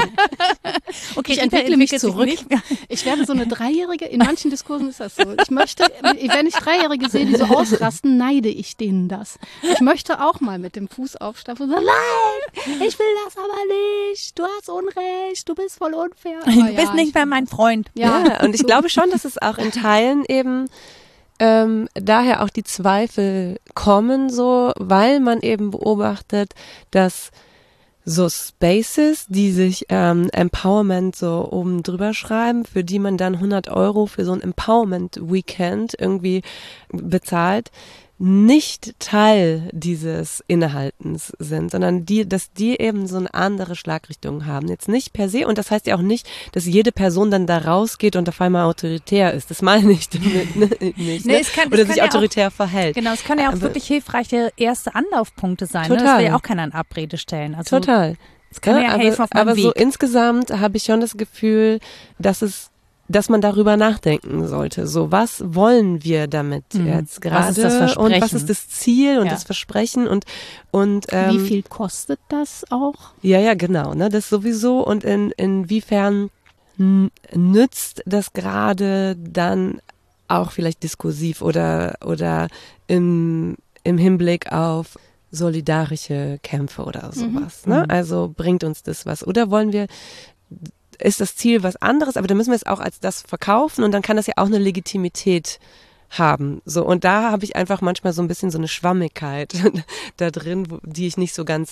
Okay, ich entwickle mich zurück. Ich werde so eine Dreijährige, in manchen Diskursen ist das so. Ich möchte, wenn ich Dreijährige sehe, die so ausrasten, neide ich denen das. Ich möchte auch mal mit dem Fuß aufstampfen und sagen, nein, ich will das aber nicht. Du hast Unrecht, du bist voll unfair.
Aber du bist nicht mehr mein Freund.
Ja, und ich glaube schon, dass es auch in Teilen eben daher auch die Zweifel kommen so, weil man eben beobachtet, dass so Spaces, die sich Empowerment so oben drüber schreiben, für die man dann 100 € für so ein Empowerment Weekend irgendwie bezahlt, nicht Teil dieses Innehaltens sind, sondern dass die eben so eine andere Schlagrichtung haben. Jetzt nicht per se, und das heißt ja auch nicht, dass jede Person dann da rausgeht und auf einmal autoritär ist. Das meine ich damit nicht.
Nee,
oder sich autoritär verhält.
Genau, es können ja auch wirklich hilfreiche erste Anlaufpunkte sein.
Total.
Ne? Das will ja auch keiner in Abrede stellen. Also,
total.
Es kann ja helfen auf meinem
aber
Weg.
So insgesamt habe ich schon das Gefühl, dass man darüber nachdenken sollte. So, was wollen wir damit jetzt gerade?
Was ist das Versprechen?
Und was ist das Ziel und das Versprechen und
wie viel kostet das auch?
Ja, genau, ne, das sowieso und inwiefern nützt das gerade dann auch vielleicht diskursiv oder im Hinblick auf solidarische Kämpfe oder sowas, ne? Also bringt uns das was? Oder ist das Ziel was anderes, aber dann müssen wir es auch als das verkaufen und dann kann das ja auch eine Legitimität haben. So, und da habe ich einfach manchmal so ein bisschen so eine Schwammigkeit da drin, die ich nicht so ganz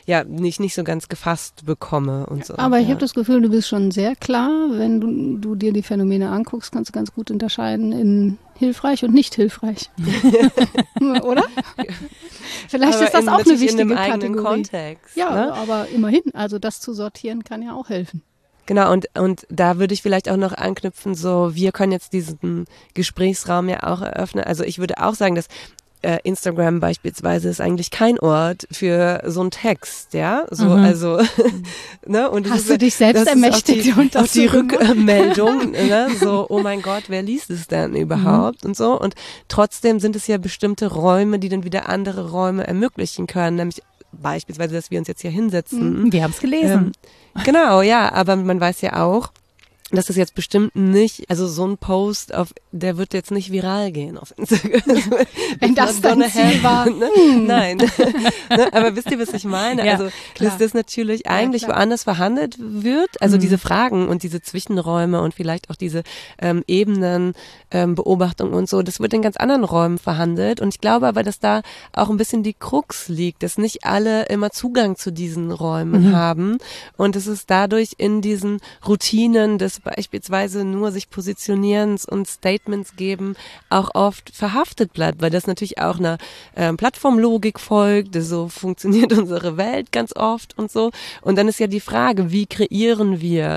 gefasst bekomme und so.
Aber ich habe das Gefühl, du bist schon sehr klar, wenn du dir die Phänomene anguckst, kannst du ganz gut unterscheiden in hilfreich und nicht hilfreich. Oder? Vielleicht aber ist das auch eine wichtige
in einem
Kategorie.
Eigenen Kontext.
Ja,
ne?
Aber immerhin, also das zu sortieren kann ja auch helfen.
Genau, und da würde ich vielleicht auch noch anknüpfen, so wir können jetzt diesen Gesprächsraum ja auch eröffnen. Also ich würde auch sagen, dass Instagram beispielsweise ist eigentlich kein Ort für so einen Text, ja, so also ne, und
hast du dich selbst ermächtigt und
auch die Rückmeldung, ne, so oh mein Gott, wer liest es denn überhaupt und so, und trotzdem sind es ja bestimmte Räume, die dann wieder andere Räume ermöglichen können, nämlich beispielsweise, dass wir uns jetzt hier hinsetzen.
Wir haben es gelesen.
Genau, ja, aber man weiß ja auch, dass das jetzt bestimmt nicht, also so ein Post, der wird jetzt nicht viral gehen auf Instagram.
Wenn das dein Ziel war.
Ne? Nein. Ne? Aber wisst ihr, was ich meine? Ja, also, dass das natürlich eigentlich woanders verhandelt wird, also diese Fragen und diese Zwischenräume und vielleicht auch diese Ebenen, Beobachtung und so, das wird in ganz anderen Räumen verhandelt, und ich glaube aber, dass da auch ein bisschen die Krux liegt, dass nicht alle immer Zugang zu diesen Räumen haben und dass es dadurch in diesen Routinen des beispielsweise nur sich Positionierens und Statements geben, auch oft verhaftet bleibt, weil das natürlich auch einer Plattformlogik folgt, so funktioniert unsere Welt ganz oft und so. Und dann ist ja die Frage, wie kreieren wir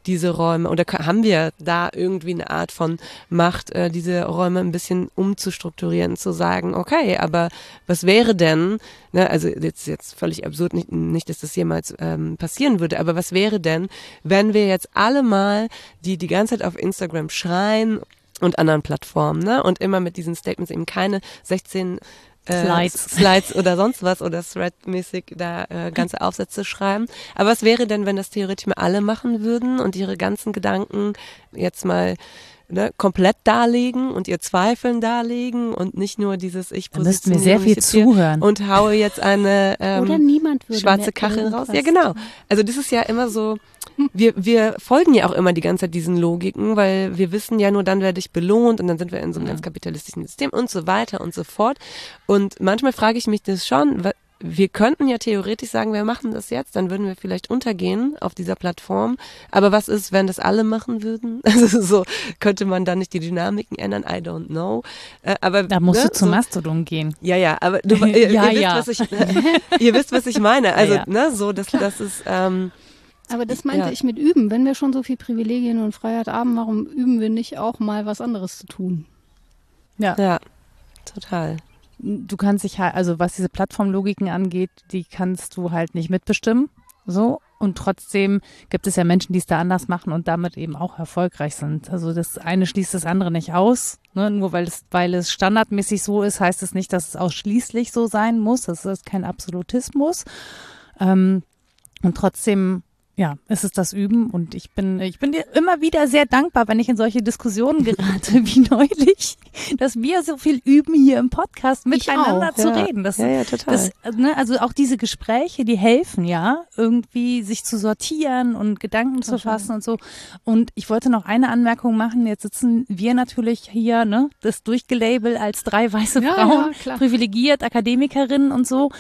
diese Räume, oder haben wir da irgendwie eine Art von Macht, diese Räume ein bisschen umzustrukturieren, zu sagen, okay, aber was wäre denn, ne, also jetzt völlig absurd, nicht, dass das jemals passieren würde, aber was wäre denn, wenn wir jetzt alle mal, die ganze Zeit auf Instagram schreien und anderen Plattformen, ne, und immer mit diesen Statements eben keine 16 Slides oder sonst was oder Thread-mäßig da ganze Aufsätze schreiben. Aber was wäre denn, wenn das theoretisch mal alle machen würden und ihre ganzen Gedanken jetzt mal komplett darlegen und ihr Zweifeln darlegen und nicht nur dieses Ich
positioniere mich sehr viel zuhören
und haue jetzt eine
oder niemand würde
schwarze Kachel raus. Ja, genau. Also das ist ja immer so, wir folgen ja auch immer die ganze Zeit diesen Logiken, weil wir wissen ja nur, dann werde ich belohnt und dann sind wir in so einem ganz kapitalistischen System und so weiter und so fort. Und manchmal frage ich mich das schon, wir könnten ja theoretisch sagen, wir machen das jetzt, dann würden wir vielleicht untergehen auf dieser Plattform. Aber was ist, wenn das alle machen würden? Also so könnte man dann nicht die Dynamiken ändern, I don't know. Aber
da musst du zum Mastodon gehen.
Ja, aber ihr wisst, was ich meine. Also das ist
aber das meinte ich mit üben. Wenn wir schon so viel Privilegien und Freiheit haben, warum üben wir nicht auch mal was anderes zu tun?
Ja, total.
Du kannst dich halt, also was diese Plattformlogiken angeht, die kannst du halt nicht mitbestimmen, so. Und trotzdem gibt es ja Menschen, die es da anders machen und damit eben auch erfolgreich sind. Also das eine schließt das andere nicht aus, ne? Nur weil es standardmäßig so ist, heißt es nicht, dass es ausschließlich so sein muss. Das ist kein Absolutismus. Und trotzdem, ja, es ist das Üben und ich bin dir immer wieder sehr dankbar, wenn ich in solche Diskussionen gerate wie neulich, dass wir so viel üben hier im Podcast miteinander zu reden.
Ja, total.
Also auch diese Gespräche, die helfen ja, irgendwie sich zu sortieren und Gedanken zu fassen und so. Und ich wollte noch eine Anmerkung machen, jetzt sitzen wir natürlich hier, ne, das durchgelabelt als 3 weiße Frauen, privilegiert, Akademikerinnen und so.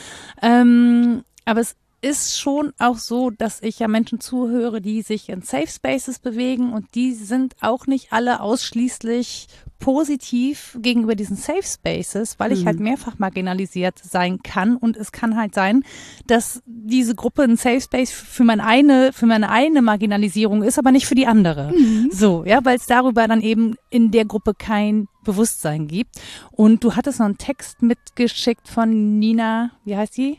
Aber es ist schon auch so, dass ich ja Menschen zuhöre, die sich in Safe Spaces bewegen und die sind auch nicht alle ausschließlich positiv gegenüber diesen Safe Spaces, weil ich halt mehrfach marginalisiert sein kann und es kann halt sein, dass diese Gruppe ein Safe Space für meine eine Marginalisierung ist, aber nicht für die andere. So, ja, weil es darüber dann eben in der Gruppe kein Bewusstsein gibt. Und du hattest noch einen Text mitgeschickt von Nina, wie heißt die?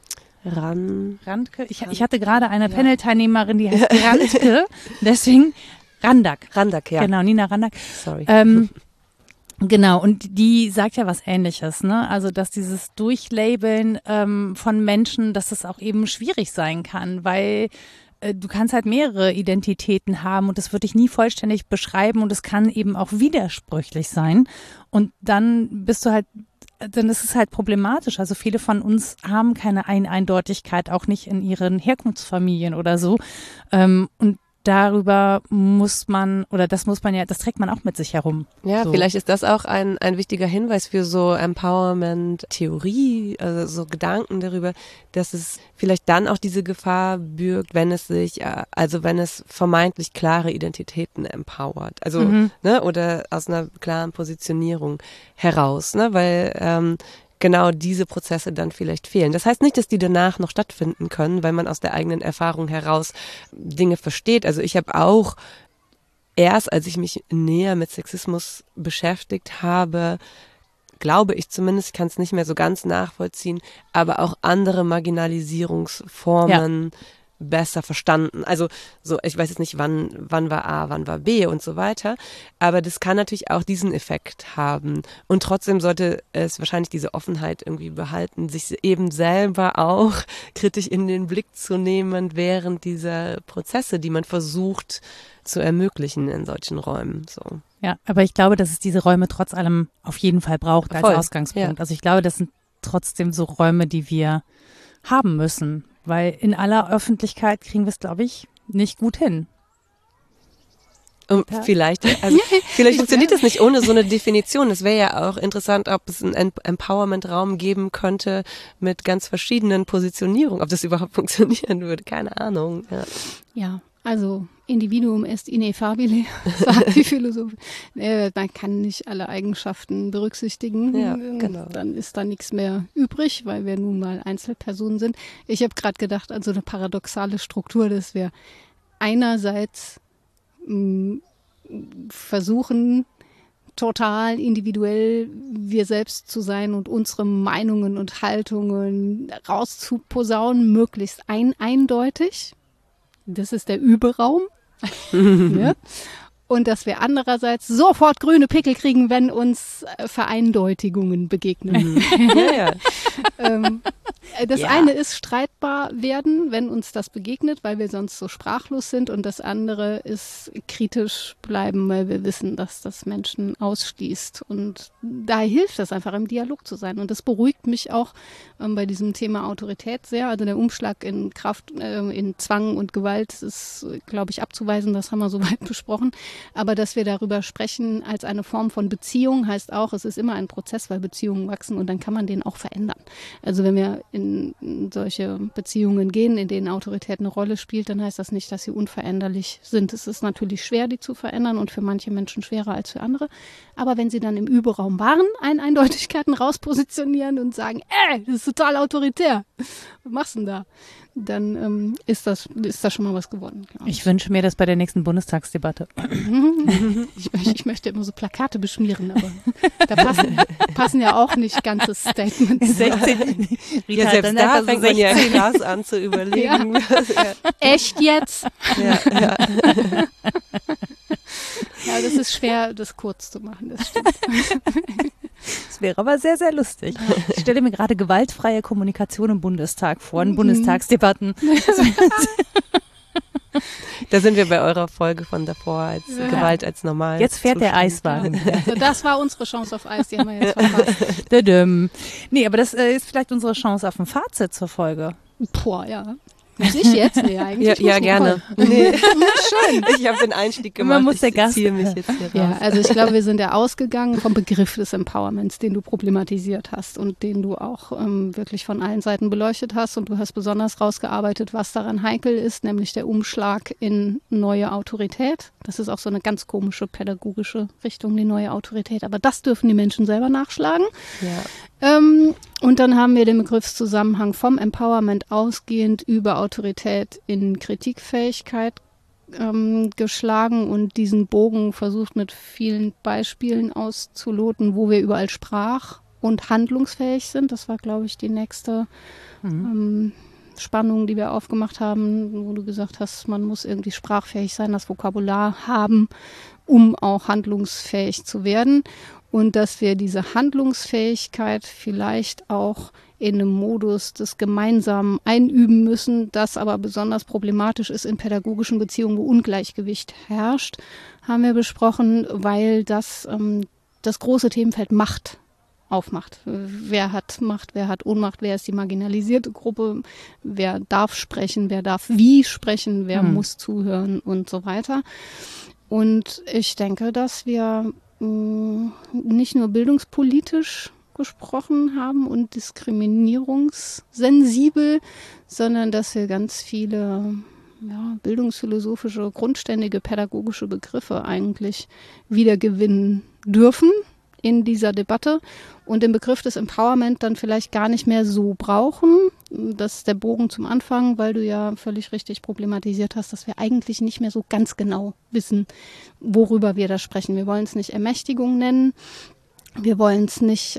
Randke. Ich hatte gerade eine Panel-Teilnehmerin, die heißt Randke, deswegen Randak.
Randak, ja.
Genau, Nina Randak.
Sorry.
Genau, und die sagt ja was Ähnliches, ne? Also, dass dieses Durchlabeln von Menschen, dass das auch eben schwierig sein kann, weil du kannst halt mehrere Identitäten haben und das wird dich nie vollständig beschreiben und es kann eben auch widersprüchlich sein. Und dann dann ist es halt problematisch. Also viele von uns haben keine Eindeutigkeit, auch nicht in ihren Herkunftsfamilien oder so. Und darüber das trägt man auch mit sich herum.
Ja,
so.
Vielleicht ist das auch ein wichtiger Hinweis für so Empowerment-Theorie, also so Gedanken darüber, dass es vielleicht dann auch diese Gefahr bürgt, wenn es vermeintlich klare Identitäten empowert. Also, oder aus einer klaren Positionierung heraus, ne, weil, genau diese Prozesse dann vielleicht fehlen. Das heißt nicht, dass die danach noch stattfinden können, weil man aus der eigenen Erfahrung heraus Dinge versteht. Also ich habe auch erst, als ich mich näher mit Sexismus beschäftigt habe, glaube ich zumindest, ich kann es nicht mehr so ganz nachvollziehen, aber auch andere Marginalisierungsformen besser verstanden. Also so, ich weiß jetzt nicht, wann war A, wann war B und so weiter, aber das kann natürlich auch diesen Effekt haben. Und trotzdem sollte es wahrscheinlich diese Offenheit irgendwie behalten, sich eben selber auch kritisch in den Blick zu nehmen während dieser Prozesse, die man versucht zu ermöglichen in solchen Räumen. So.
Ja, aber ich glaube, dass es diese Räume trotz allem auf jeden Fall braucht als Ausgangspunkt. Ja. Also ich glaube, das sind trotzdem so Räume, die wir haben müssen. Weil in aller Öffentlichkeit kriegen wir es, glaube ich, nicht gut hin.
Und vielleicht funktioniert das nicht ohne so eine Definition. Es wäre ja auch interessant, ob es einen Empowerment-Raum geben könnte mit ganz verschiedenen Positionierungen, ob das überhaupt funktionieren würde. Keine Ahnung.
Ja, also Individuum est ineffabile, sagt die Philosophin. Man kann nicht alle Eigenschaften berücksichtigen.
Ja, genau.
Dann ist da nichts mehr übrig, weil wir nun mal Einzelpersonen sind. Ich habe gerade gedacht an so eine paradoxale Struktur, dass wir einerseits versuchen, total individuell wir selbst zu sein und unsere Meinungen und Haltungen rauszuposaunen, möglichst eindeutig. Das ist der Überaum. Ja? Und dass wir andererseits sofort grüne Pickel kriegen, wenn uns Vereindeutigungen begegnen. Das eine ist streitbar werden, wenn uns das begegnet, weil wir sonst so sprachlos sind. Und das andere ist kritisch bleiben, weil wir wissen, dass das Menschen ausschließt. Und da hilft es einfach, im Dialog zu sein. Und das beruhigt mich auch bei diesem Thema Autorität sehr. Also der Umschlag in Kraft, in Zwang und Gewalt ist, glaube ich, abzuweisen. Das haben wir soweit besprochen. Aber dass wir darüber sprechen als eine Form von Beziehung, heißt auch, es ist immer ein Prozess, weil Beziehungen wachsen und dann kann man den auch verändern. Also wenn wir in solche Beziehungen gehen, in denen Autorität eine Rolle spielt, dann heißt das nicht, dass sie unveränderlich sind. Es ist natürlich schwer, die zu verändern und für manche Menschen schwerer als für andere. Aber wenn sie dann im Überraum waren, Eindeutigkeiten rauspositionieren und sagen, das ist total autoritär, was machst du denn da? Dann ist das schon mal was geworden.
Ich wünsche mir das bei der nächsten Bundestagsdebatte.
Ich möchte immer so Plakate beschmieren, aber da passen ja auch nicht ganze Statements.
16. Ja, selbst da fängt man ja krass an zu überlegen.
Ja. Echt jetzt?
Ja.
Ja, das ist schwer, das kurz zu machen, das stimmt.
Das wäre aber sehr, sehr lustig. Ich stelle mir gerade gewaltfreie Kommunikation im Bundestag vor, in Bundestagsdebatten.
Da sind wir bei eurer Folge von davor, als Gewalt als normal.
Jetzt fährt der Eiswagen.
Also das war unsere Chance auf Eis, die haben wir jetzt verpasst.
Nee, aber das ist vielleicht unsere Chance auf ein Fazit zur Folge.
Boah, ja. Muss ich jetzt? Nee, eigentlich.
Ja, gerne. Nee.
Schön.
Ich habe den Einstieg gemacht.
Man muss der Gast.
Ich ziehe mich jetzt hier raus.
Ja, also ich glaube, wir sind ja ausgegangen vom Begriff des Empowerments, den du problematisiert hast und den du auch wirklich von allen Seiten beleuchtet hast. Und du hast besonders rausgearbeitet, was daran heikel ist, nämlich der Umschlag in neue Autorität. Das ist auch so eine ganz komische pädagogische Richtung, die neue Autorität. Aber das dürfen die Menschen selber nachschlagen.
Ja.
Und dann haben wir den Begriffszusammenhang vom Empowerment ausgehend über Autorität in Kritikfähigkeit geschlagen und diesen Bogen versucht mit vielen Beispielen auszuloten, wo wir überall sprach- und handlungsfähig sind. Das war, glaube ich, die nächste Spannung, die wir aufgemacht haben, wo du gesagt hast, man muss irgendwie sprachfähig sein, das Vokabular haben, um auch handlungsfähig zu werden. Und dass wir diese Handlungsfähigkeit vielleicht auch in einem Modus des Gemeinsamen einüben müssen, das aber besonders problematisch ist in pädagogischen Beziehungen, wo Ungleichgewicht herrscht, haben wir besprochen, weil das das große Themenfeld Macht aufmacht. Wer hat Macht, wer hat Ohnmacht, wer ist die marginalisierte Gruppe, wer darf sprechen, wer darf wie sprechen, wer muss zuhören und so weiter. Und ich denke, dass wir nicht nur bildungspolitisch gesprochen haben und diskriminierungssensibel, sondern dass wir ganz viele bildungsphilosophische, grundständige pädagogische Begriffe eigentlich wiedergewinnen dürfen in dieser Debatte und den Begriff des Empowerment dann vielleicht gar nicht mehr so brauchen. Das ist der Bogen zum Anfang, weil du ja völlig richtig problematisiert hast, dass wir eigentlich nicht mehr so ganz genau wissen, worüber wir da sprechen. Wir wollen es nicht Ermächtigung nennen. Wir wollen es nicht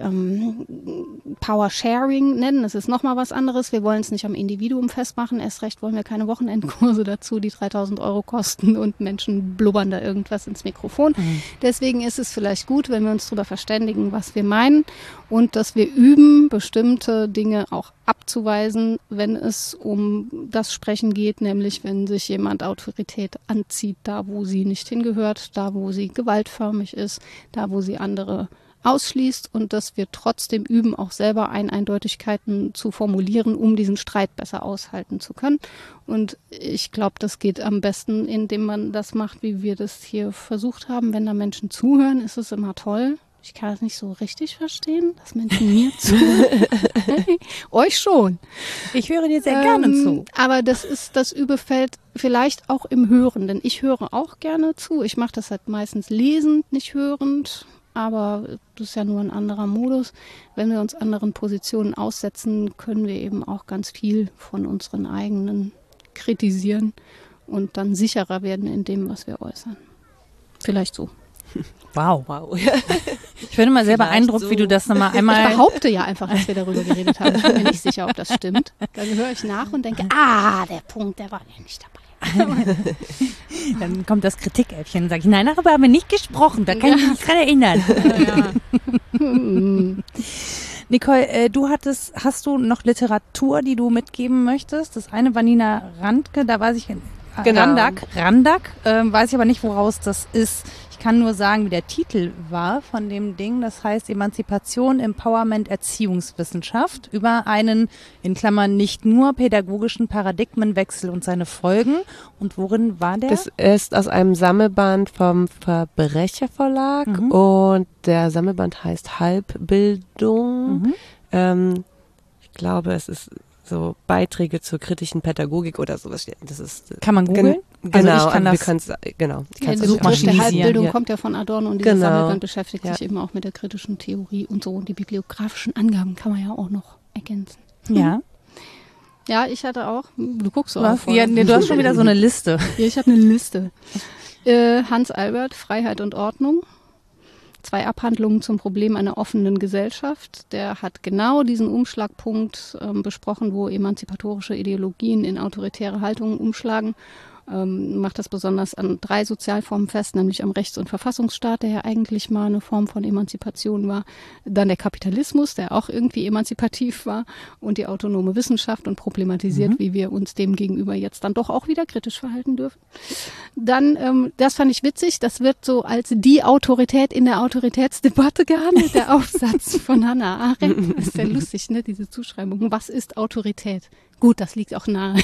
Power Sharing nennen, das ist nochmal was anderes. Wir wollen es nicht am Individuum festmachen. Erst recht wollen wir keine Wochenendkurse dazu, die 3.000 € kosten und Menschen blubbern da irgendwas ins Mikrofon. Deswegen ist es vielleicht gut, wenn wir uns darüber verständigen, was wir meinen und dass wir üben, bestimmte Dinge auch abzuweisen, wenn es um das Sprechen geht, nämlich wenn sich jemand Autorität anzieht, da wo sie nicht hingehört, da wo sie gewaltförmig ist, da wo sie andere ausschließt und dass wir trotzdem üben, auch selber Eindeutigkeiten zu formulieren, um diesen Streit besser aushalten zu können. Und ich glaube, das geht am besten, indem man das macht, wie wir das hier versucht haben. Wenn da Menschen zuhören, ist es immer toll. Ich kann das nicht so richtig verstehen, dass Menschen mir zuhören. Euch schon.
Ich höre dir sehr gerne zu.
Aber das ist das Übefeld vielleicht auch im Hören, denn ich höre auch gerne zu. Ich mache das halt meistens lesend, nicht hörend. Aber das ist ja nur ein anderer Modus. Wenn wir uns anderen Positionen aussetzen, können wir eben auch ganz viel von unseren eigenen kritisieren und dann sicherer werden in dem, was wir äußern. Vielleicht so.
Wow.
Wow.
Ich bin immer sehr
Vielleicht
beeindruckt,
so.
wie du das nochmal
Ich
einmal...
behaupte ja einfach, dass wir darüber geredet haben. Ich bin mir nicht sicher, ob das stimmt. Dann höre ich nach und denke, der Punkt, der war ja nicht dabei.
Dann kommt das Kritikäffchen und sage ich, nein, darüber haben wir nicht gesprochen, da kann ich mich dran erinnern. Nicole, hast du noch Literatur, die du mitgeben möchtest? Das eine war Nina Randke, da weiß ich,
Genau.
Randack, weiß ich aber nicht, woraus das ist. Ich kann nur sagen, wie der Titel war von dem Ding. Das heißt Emanzipation, Empowerment, Erziehungswissenschaft über einen, in Klammern, nicht nur pädagogischen Paradigmenwechsel und seine Folgen. Und worin war der?
Das ist aus einem Sammelband vom Verbrecherverlag und der Sammelband heißt Halbbildung. Ich glaube, es ist so Beiträge zur kritischen Pädagogik oder sowas. Das ist,
kann man googeln?
Genau,
Also ich kann das,
wir können's, genau. Ich
Ja,
kann's
der
auch
Begriff der
suchmaschinisieren.
Halbbildung
Ja.
kommt ja von Adorno und dieses
Genau.
Sammelband beschäftigt
Ja.
sich eben auch mit der kritischen Theorie und so. Und die bibliografischen Angaben kann man ja auch noch ergänzen.
ja.
Ja, ich hatte auch, du guckst auch
Was? Ja, nee, du hast schon wieder so eine Liste.
Ja, ich habe eine Liste. Hans Albert, Freiheit und Ordnung. 2 Abhandlungen zum Problem einer offenen Gesellschaft. Der hat genau diesen Umschlagpunkt besprochen, wo emanzipatorische Ideologien in autoritäre Haltungen umschlagen. Macht das besonders an 3 Sozialformen fest, nämlich am Rechts- und Verfassungsstaat, der ja eigentlich mal eine Form von Emanzipation war. Dann der Kapitalismus, der auch irgendwie emanzipativ war, und die autonome Wissenschaft und problematisiert, wie wir uns dem gegenüber jetzt dann doch auch wieder kritisch verhalten dürfen. Dann, das fand ich witzig, das wird so als die Autorität in der Autoritätsdebatte gehandelt, der Aufsatz von Hannah Arendt. Das ist ja lustig, ne, diese Zuschreibung. Was ist Autorität? Gut, das liegt auch nahe.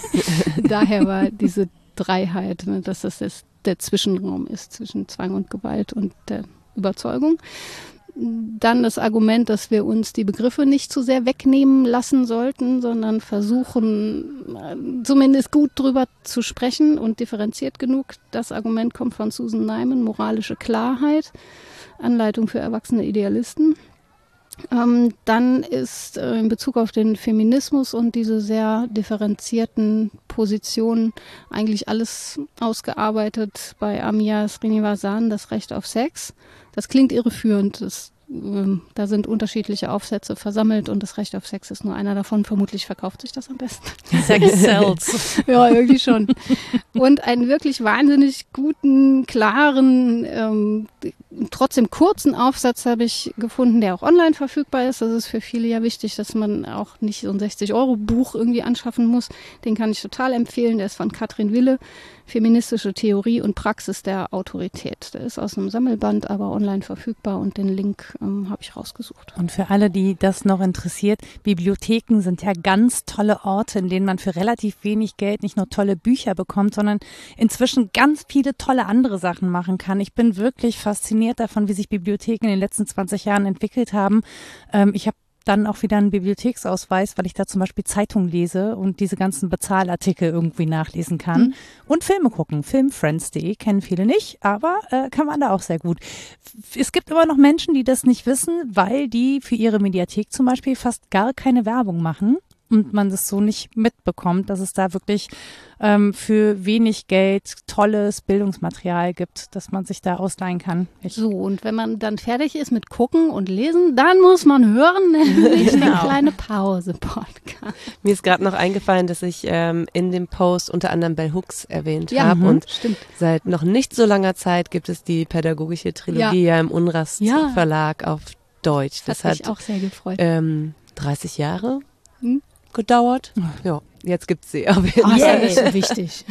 Daher war diese Dreiheit, ne, dass das der Zwischenraum ist zwischen Zwang und Gewalt und der Überzeugung. Dann das Argument, dass wir uns die Begriffe nicht zu sehr wegnehmen lassen sollten, sondern versuchen, zumindest gut drüber zu sprechen und differenziert genug. Das Argument kommt von Susan Neiman, moralische Klarheit, Anleitung für erwachsene Idealisten. Dann ist in Bezug auf den Feminismus und diese sehr differenzierten Positionen eigentlich alles ausgearbeitet bei Amya Srinivasan, das Recht auf Sex. Das klingt irreführend. Da sind unterschiedliche Aufsätze versammelt und das Recht auf Sex ist nur einer davon. Vermutlich verkauft sich das am besten.
Sex sells.
Ja, irgendwie schon. Und einen wirklich wahnsinnig guten, klaren, trotzdem kurzen Aufsatz habe ich gefunden, der auch online verfügbar ist. Das ist für viele ja wichtig, dass man auch nicht so ein 60-Euro-Buch irgendwie anschaffen muss. Den kann ich total empfehlen. Der ist von Katrin Wille, Feministische Theorie und Praxis der Autorität. Der ist aus einem Sammelband, aber online verfügbar und den Link habe ich rausgesucht.
Und für alle, die das noch interessiert, Bibliotheken sind ja ganz tolle Orte, in denen man für relativ wenig Geld nicht nur tolle Bücher bekommt, sondern inzwischen ganz viele tolle andere Sachen machen kann. Ich bin wirklich fasziniert davon, wie sich Bibliotheken in den letzten 20 Jahren entwickelt haben. Ich habe dann auch wieder einen Bibliotheksausweis, weil ich da zum Beispiel Zeitungen lese und diese ganzen Bezahlartikel irgendwie nachlesen kann. Und Filme gucken. Filmfriends.de kennen viele nicht, aber kann man da auch sehr gut. Es gibt immer noch Menschen, die das nicht wissen, weil die für ihre Mediathek zum Beispiel fast gar keine Werbung machen. Und man das so nicht mitbekommt, dass es da wirklich für wenig Geld tolles Bildungsmaterial gibt, das man sich da ausleihen kann.
So, und wenn man dann fertig ist mit Gucken und Lesen, dann muss man hören, nämlich eine kleine Pause-Podcast.
Mir ist gerade noch eingefallen, dass ich in dem Post unter anderem Bell Hooks erwähnt
Ja,
habe. Und
stimmt.
seit noch nicht so langer Zeit gibt es die pädagogische Trilogie ja im Unrast
Ja.
Verlag auf Deutsch.
Das hat mich auch sehr gefreut.
30 Jahre gedauert. Ja, jetzt gibt's sie.
Das ist so wichtig.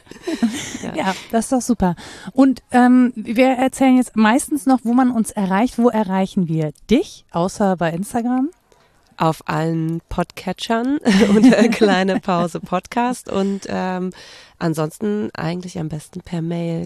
Ja, das ist doch super. Und wir erzählen jetzt meistens noch, wo man uns erreicht. Wo erreichen wir dich, außer bei Instagram?
Auf allen Podcatchern unter Kleine Pause Podcast und ansonsten eigentlich am besten per Mail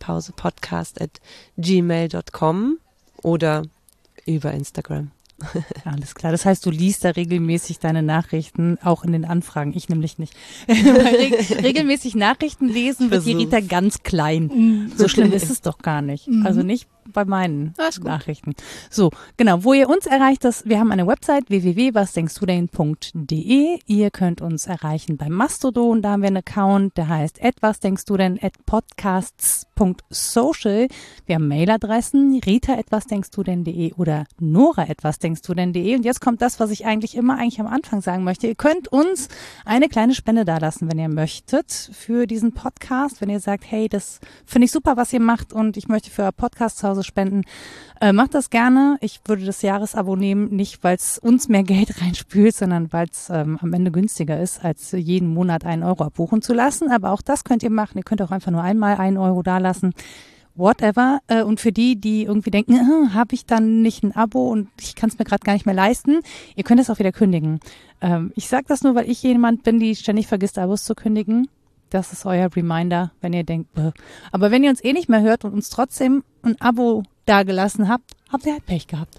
kleinepausepodcast@gmail.com oder über Instagram.
Alles klar. Das heißt, du liest da regelmäßig deine Nachrichten, auch in den Anfragen. Ich nämlich nicht. Weil regelmäßig Nachrichten lesen wird die Rita ganz klein. So schlimm ist es doch gar nicht. Also nicht bei meinen Nachrichten. So, genau, wo ihr uns erreicht, wir haben eine Website www.wasdenkstudenn.de. Ihr könnt uns erreichen beim Mastodon, da haben wir einen Account, der heißt @wasdenkstudenn @podcasts.social. Wir haben Mailadressen rita@wasdenkstudenn.de oder nora@wasdenkstudenn.de. Und jetzt kommt das, was ich eigentlich am Anfang sagen möchte. Ihr könnt uns eine kleine Spende dalassen, wenn ihr möchtet, für diesen Podcast. Wenn ihr sagt, hey, das finde ich super, was ihr macht und ich möchte für euer Podcast zu Hause spenden, macht das gerne. Ich würde das Jahresabo nehmen, nicht weil es uns mehr Geld reinspült, sondern weil es am Ende günstiger ist, als jeden Monat 1 Euro abbuchen zu lassen. Aber auch das könnt ihr machen. Ihr könnt auch einfach nur einmal 1 Euro dalassen. Whatever. Und für die irgendwie denken, habe ich dann nicht ein Abo und ich kann es mir gerade gar nicht mehr leisten, ihr könnt es auch wieder kündigen. Ich sage das nur, weil ich jemand bin, die ständig vergisst, Abos zu kündigen. Das ist euer Reminder, wenn ihr denkt, Bäh. Aber wenn ihr uns eh nicht mehr hört und uns trotzdem ein Abo dagelassen habt, habt ihr halt Pech gehabt.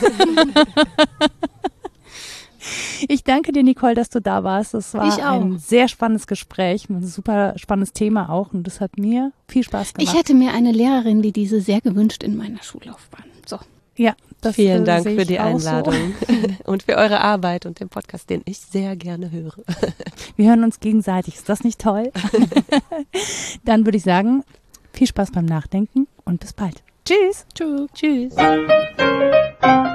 Ich danke dir, Nicole, dass du da warst. Das war ein sehr spannendes Gespräch, ein super spannendes Thema auch und das hat mir viel Spaß gemacht.
Ich hätte mir eine Lehrerin wie diese sehr gewünscht in meiner Schullaufbahn. So.
Ja,
vielen Dank für die Einladung und für eure Arbeit und den Podcast, den ich sehr gerne höre.
Wir hören uns gegenseitig. Ist das nicht toll? Dann würde ich sagen, viel Spaß beim Nachdenken und bis bald. Tschüss.
Tschüss.